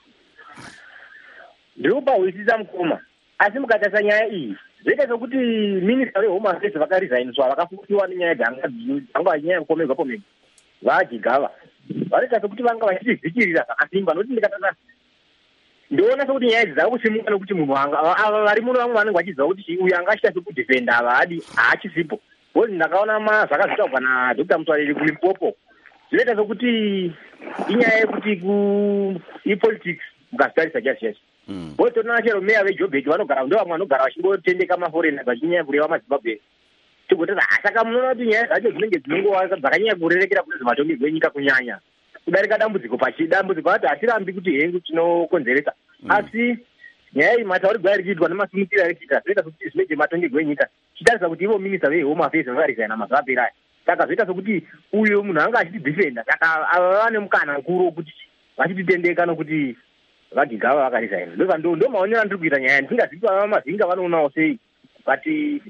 Ndinopawisisa mukoma asi mukatarisa nyaya iyi zvoita sokuti minista wehome affairs vakarizainiswa vakafukiwa nenyaya dzanga nyaya yekukomerwa pomega vagigava varita sokuti vanga vachizvikirira zvakasimba nokuti ndikatata ndoona sokuti nyaya idzi dzakusimuka nokuti munhu ava vari muno vamwe vanenge vachiziva kuti uyu anga achita sekudhifenda ava haachisipo bcause ndakaona zvakazvitaurwa naDr. Mutwaride kuLimpopo zvinoita sokuti inyaya yekuti ipolitics mukazvitarisa chaizvo totoona chero meya veJoburg vanogara ndo vamwe vanogara vachingotendeka maforena vachinyanya kureva maZimbabwe tigoteza saka munoona kuti nyaya dzacho dzinenge dzinongova dzakanyanya kurerekera kune zvematongirwo enyika kunyanya kudarika dambudziko ati hatirambi kuti hengu tinokonzeresa asi nyaya iyi mataurirwo ari kuitwa nemasimudziro ari kuita zvoita sokuti zvinenge matongirwo enyika chitarisa kuti ivo minista vehome affairs vakarizaina mazuva apera aya saka zvoita sokuti uyo munhu anga achitidhifenda saka ava vane mukana mukuru wokuti vachititendeka nokuti vagigava vakarizaina ndo maonero andiri kuita nyaya ndingazivi vava mazinga vanoonawo sei but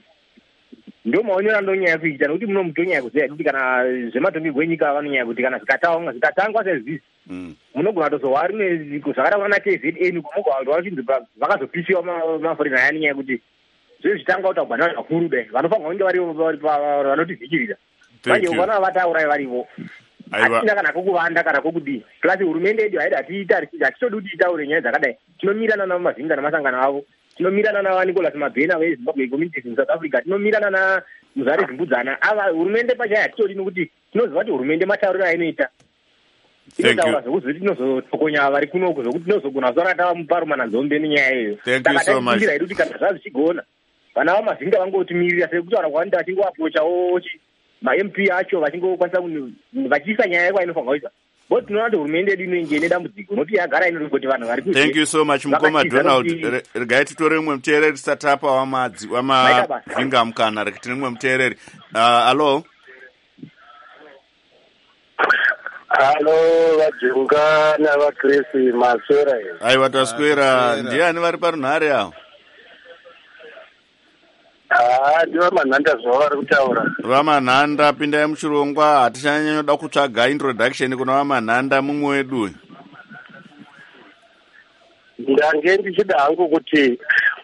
ndo maonero andonyanya kuita nokuti muno mutonyanya kuziva kuti kana zvematongerwo enyika vanonyanya kuti kana zvikatangwa sezvisi munogona kutozowa rimwe zvakadaona naKZN kumogona kuti vachinzi vakazopishiwa maforena aya nenyaya yekuti zvezvi zvitanga kutaurwa nevanhu vakuru dai vanofanirwa kunge vari vanotizvikirira manje ukanava vataurai varivo hatina kana kokuvanda kana kokudii plus hurumende yedu haidi hatitodi kuti itaure nyaya dzakadai tinomirana namazinga namasangano avo tinomirana naVanicholas Mabhena veZimbabwe Communities in South Africa tinomirana naMuzare Zimbudzana ava hurumende pachayo hatitodi nokuti tinoziva kuti hurumende matauriro ainoita inotaura zvokuzoti tinozotokonya vari kunoku zvokuti tinozogona kuzora tava muparumana nzombe nenyaya iyoyo saka taitira hedu kuti kana zvazvichigona vana vamazinga vangotimirira sekutaura kwavanoita vachingoaprochawo ma-MP acho vachingokwanisa vachiisa nyaya yekwa inofanirwa kuisa but tinoona kuti hurumende yedu inenge ine dambudziko nokuti yagara inorikoti vanhu vari thank you so much mukoma Donald regai titore mumwe muteereri tisati apa wamavhinga mukana reki tine mumwe muteereri alo vajunga navakrisi maswera aiwa taswera ndiani vari parunhare awo ndivamanhanda zvava vari kutaura vamanhanda pindai muchirongwa hatichanyanya kutsvaga introduction kuna vamanhanda mumwe wedu ndange ndichida hangu kuti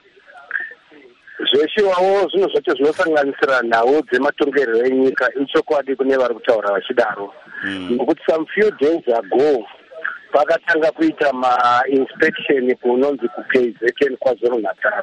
zveshiwawo zvinhu zvacho zvinosanganisira nhau dzematongerero enyika ichokwadi kune vari kutaura vachidaro nokuti some few days ago pakatanga kuita mainspection kunonzi kuKZN KwaZulu Natal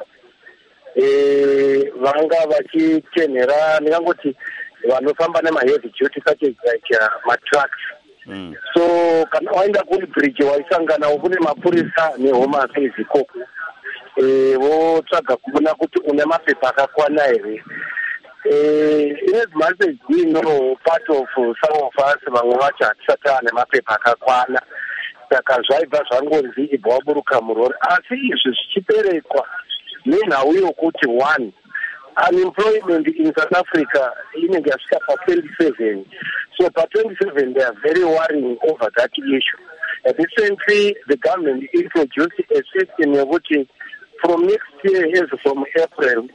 vanga vachitenhera ndingangoti vanofamba nemaheavy duty packages like matrucks so kana waenda kuibridge waisanganawo kune mapurisa nehome affairs ikoko votsvaga kuona kuti une mapepa akakwana here in as much as we know part of some of us vamwe vacho hatisati ane mapepa akakwana saka zvaibva zvangonzi ibva waburuka murori asi izvi zvichiperekwa nenhau yokuti one unemployment in South Africa inenge yasvika pa-27. So pa-27 they are very worrying over that issue. Recently the government introduced a system yokuthi from next year, as from April,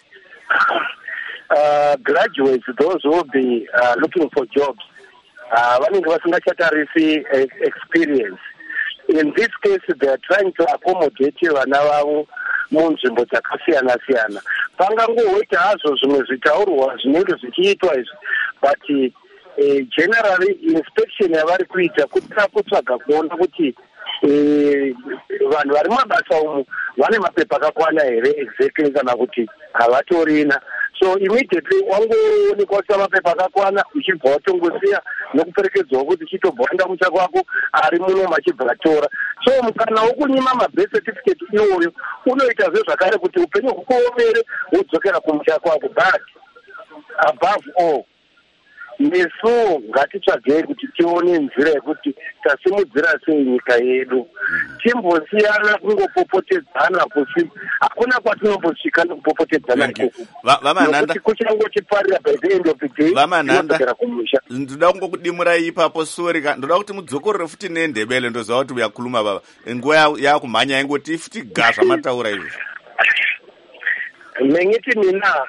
graduates, those who will be looking for jobs, vanenge vasingachatarisi experience. In this case, they are trying to accommodate vana vavo munzvimbo dzakasiyana-siyana. Pangangoita hazvo zvimwe zvitaurwa zvinenge zvichiitwa izvi, but generally inspection yavari kuita kuda kutsvaga kuona kuti vanhu vari mabasa umu vane mapepa akakwana here exactly kana kuti havatorina. So immediately wangoonekwa usina mapepa akakwana uchibva watongosiya nokuperekedzwa kuti chitobva waenda musha kwako ari muno machibva atora. So mukana wokunyima mabirth certificate iwoyo unoitazve zvakare kuti upenyu hukuomere wodzokera kumusha kwako. But above all, nesu ngatitsvagei kuti tione nzira yekuti tasimudzira sei nyika yedu. Timbosiyana kungopopotedzana kusi hakuna kwatinombosvika nekupopotedzana ikoko. Nokuti kuchangotiparira by the end of the day tinotokera kumusha. Ndoda kungokudimurai ipapo sorry, ndoda kuti mudzokorere futi nendebele ndoziva kuti uyakhuluma baba. Nguva yakumhanya ingoti futi gazva mataura izvi. Mengiti mina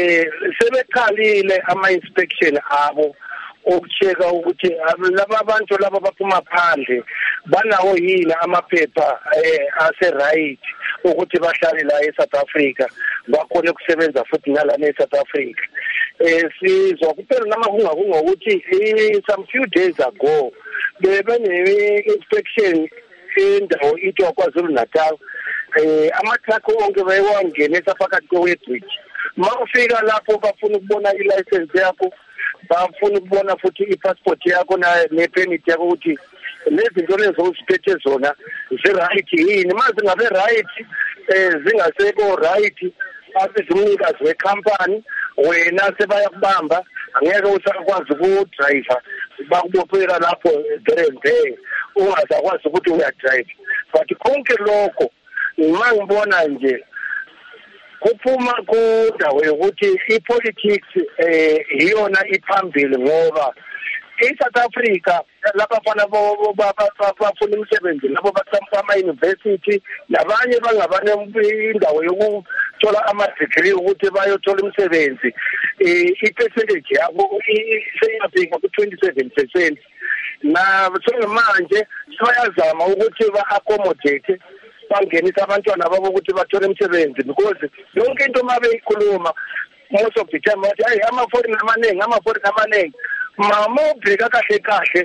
sebekhalile ama-inspection abo okucheka ukuthi laba abantu laba baphuma phandle banawo yini amaphepha ase-right ukuthi bahlale la e-South Africa bakhona ukusebenza futhi nalana e-South Africa. Sizwa kuphela namahunga ukuthi some few days ago bebene-inspection endawo ithiwa KwaZulu-Natal. Amathrakho onke bayewangenisa phakathi kwe-Westbridge. Ma ufika lapho bafuna ukubona i-license yakho, bafuna ukubona futhi i-passport yakho ne-permit yakho ukuthi lezinto lezo uziphethe zona zi-right yini. Ma zingabe right, zingasekho right, abezimnikazi wekhampani wena sebayakubamba angeke usakwazi ukudrayiva, bakubophela lapho there and there ungazakwazi ukuthi uyadrayiva. But konke lokho ma ngibona nje kuphuma kundawo yokuthi i-politics iyona iphambili ngoba e-South Africa labafana bafuna imisebenzi labo ama-university nabanye bangabane indawo yokuthola ama-degree ukuthi bayothola imisebenzi. I-percentage yabo seyafika ku-27%. Na manje bayazama ukuthi ba-accommodate bangenisa abantwana babo ukuthi bathole imisebenzi because yonke into uma beyikhuluma most of the time bathi hayi ama-foreign amaningi mama ubheka kahle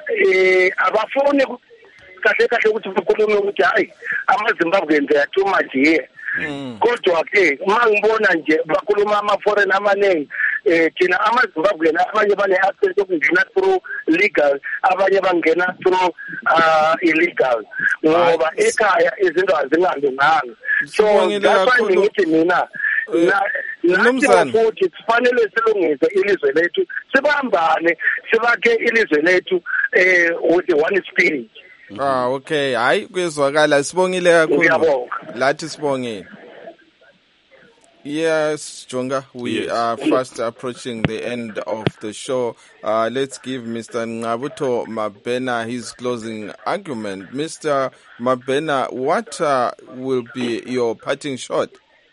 abafuni kahle ukuthi bakhulume ukuthi hayi ama-Zimbabweans they are too much here. Kodwa-ke uma ngibona nje bakhuluma ama-foreign amaningi thina ama-Zimbabwean abanye bane-access yokungena through legal, abanye bangena through illegal ngoba ekhaya izinto azingalunganga. So that's why ngithi mina nathi futhi sifanele silungise ilizwe lethu, sibambane sibakhe ilizwe lethu with one spirit. Okay, hayi kuyezwakala. Sibongile kakhulu. Lathi sibongile. Yes, Jonga, we are fast approaching the end of the show. Let's give Mr. Ngqabutho Mabhena his closing argument. Mr. Mabhena, what will be your parting shot?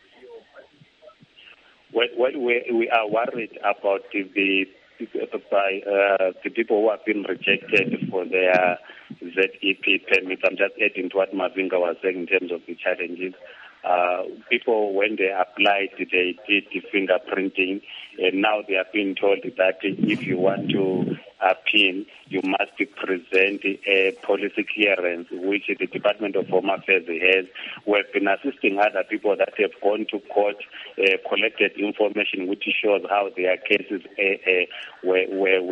Well, we are worried about the people who have been rejected for their ZEP permits. I'm just adding to what Mavinga was saying in terms of the challenges. People, when they applied, they did the fingerprinting, and now they are being told that if you want to appeal, you must present a policy clearance, which the Department of Home Affairs has. We've been assisting other people that have gone to court, collected information which shows how their cases were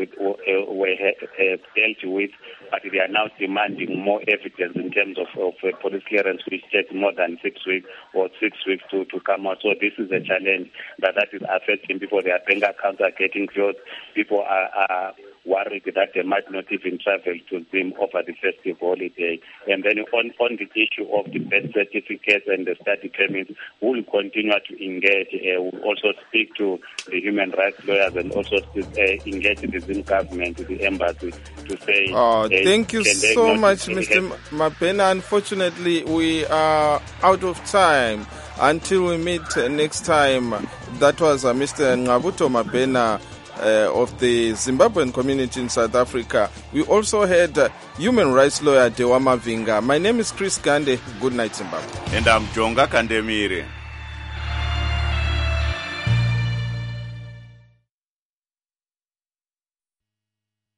dealt with, but they are now demanding more evidence in terms of police clearance, which takes more than 6 weeks or 6 weeks to come out. So this is a challenge that is affecting people. Their bank accounts are getting closed. People are worried that they might not even travel to Zim over the festive holiday. And then on the issue of the birth certificates and the study permits, we'll continue to engage. We'll also speak to the human rights lawyers and also engage the Zim government, the embassy, to say... thank you so much, Mr. Mabhena. Unfortunately, we are out of time. Until we meet next time, that was Mr. Ngqabuto Mabhena of the Zimbabwean community in South Africa. We also had human rights lawyer Dewa Mavinga. My name is Chris Gande. Good night, Zimbabwe. And I'm Jonga Kandemire.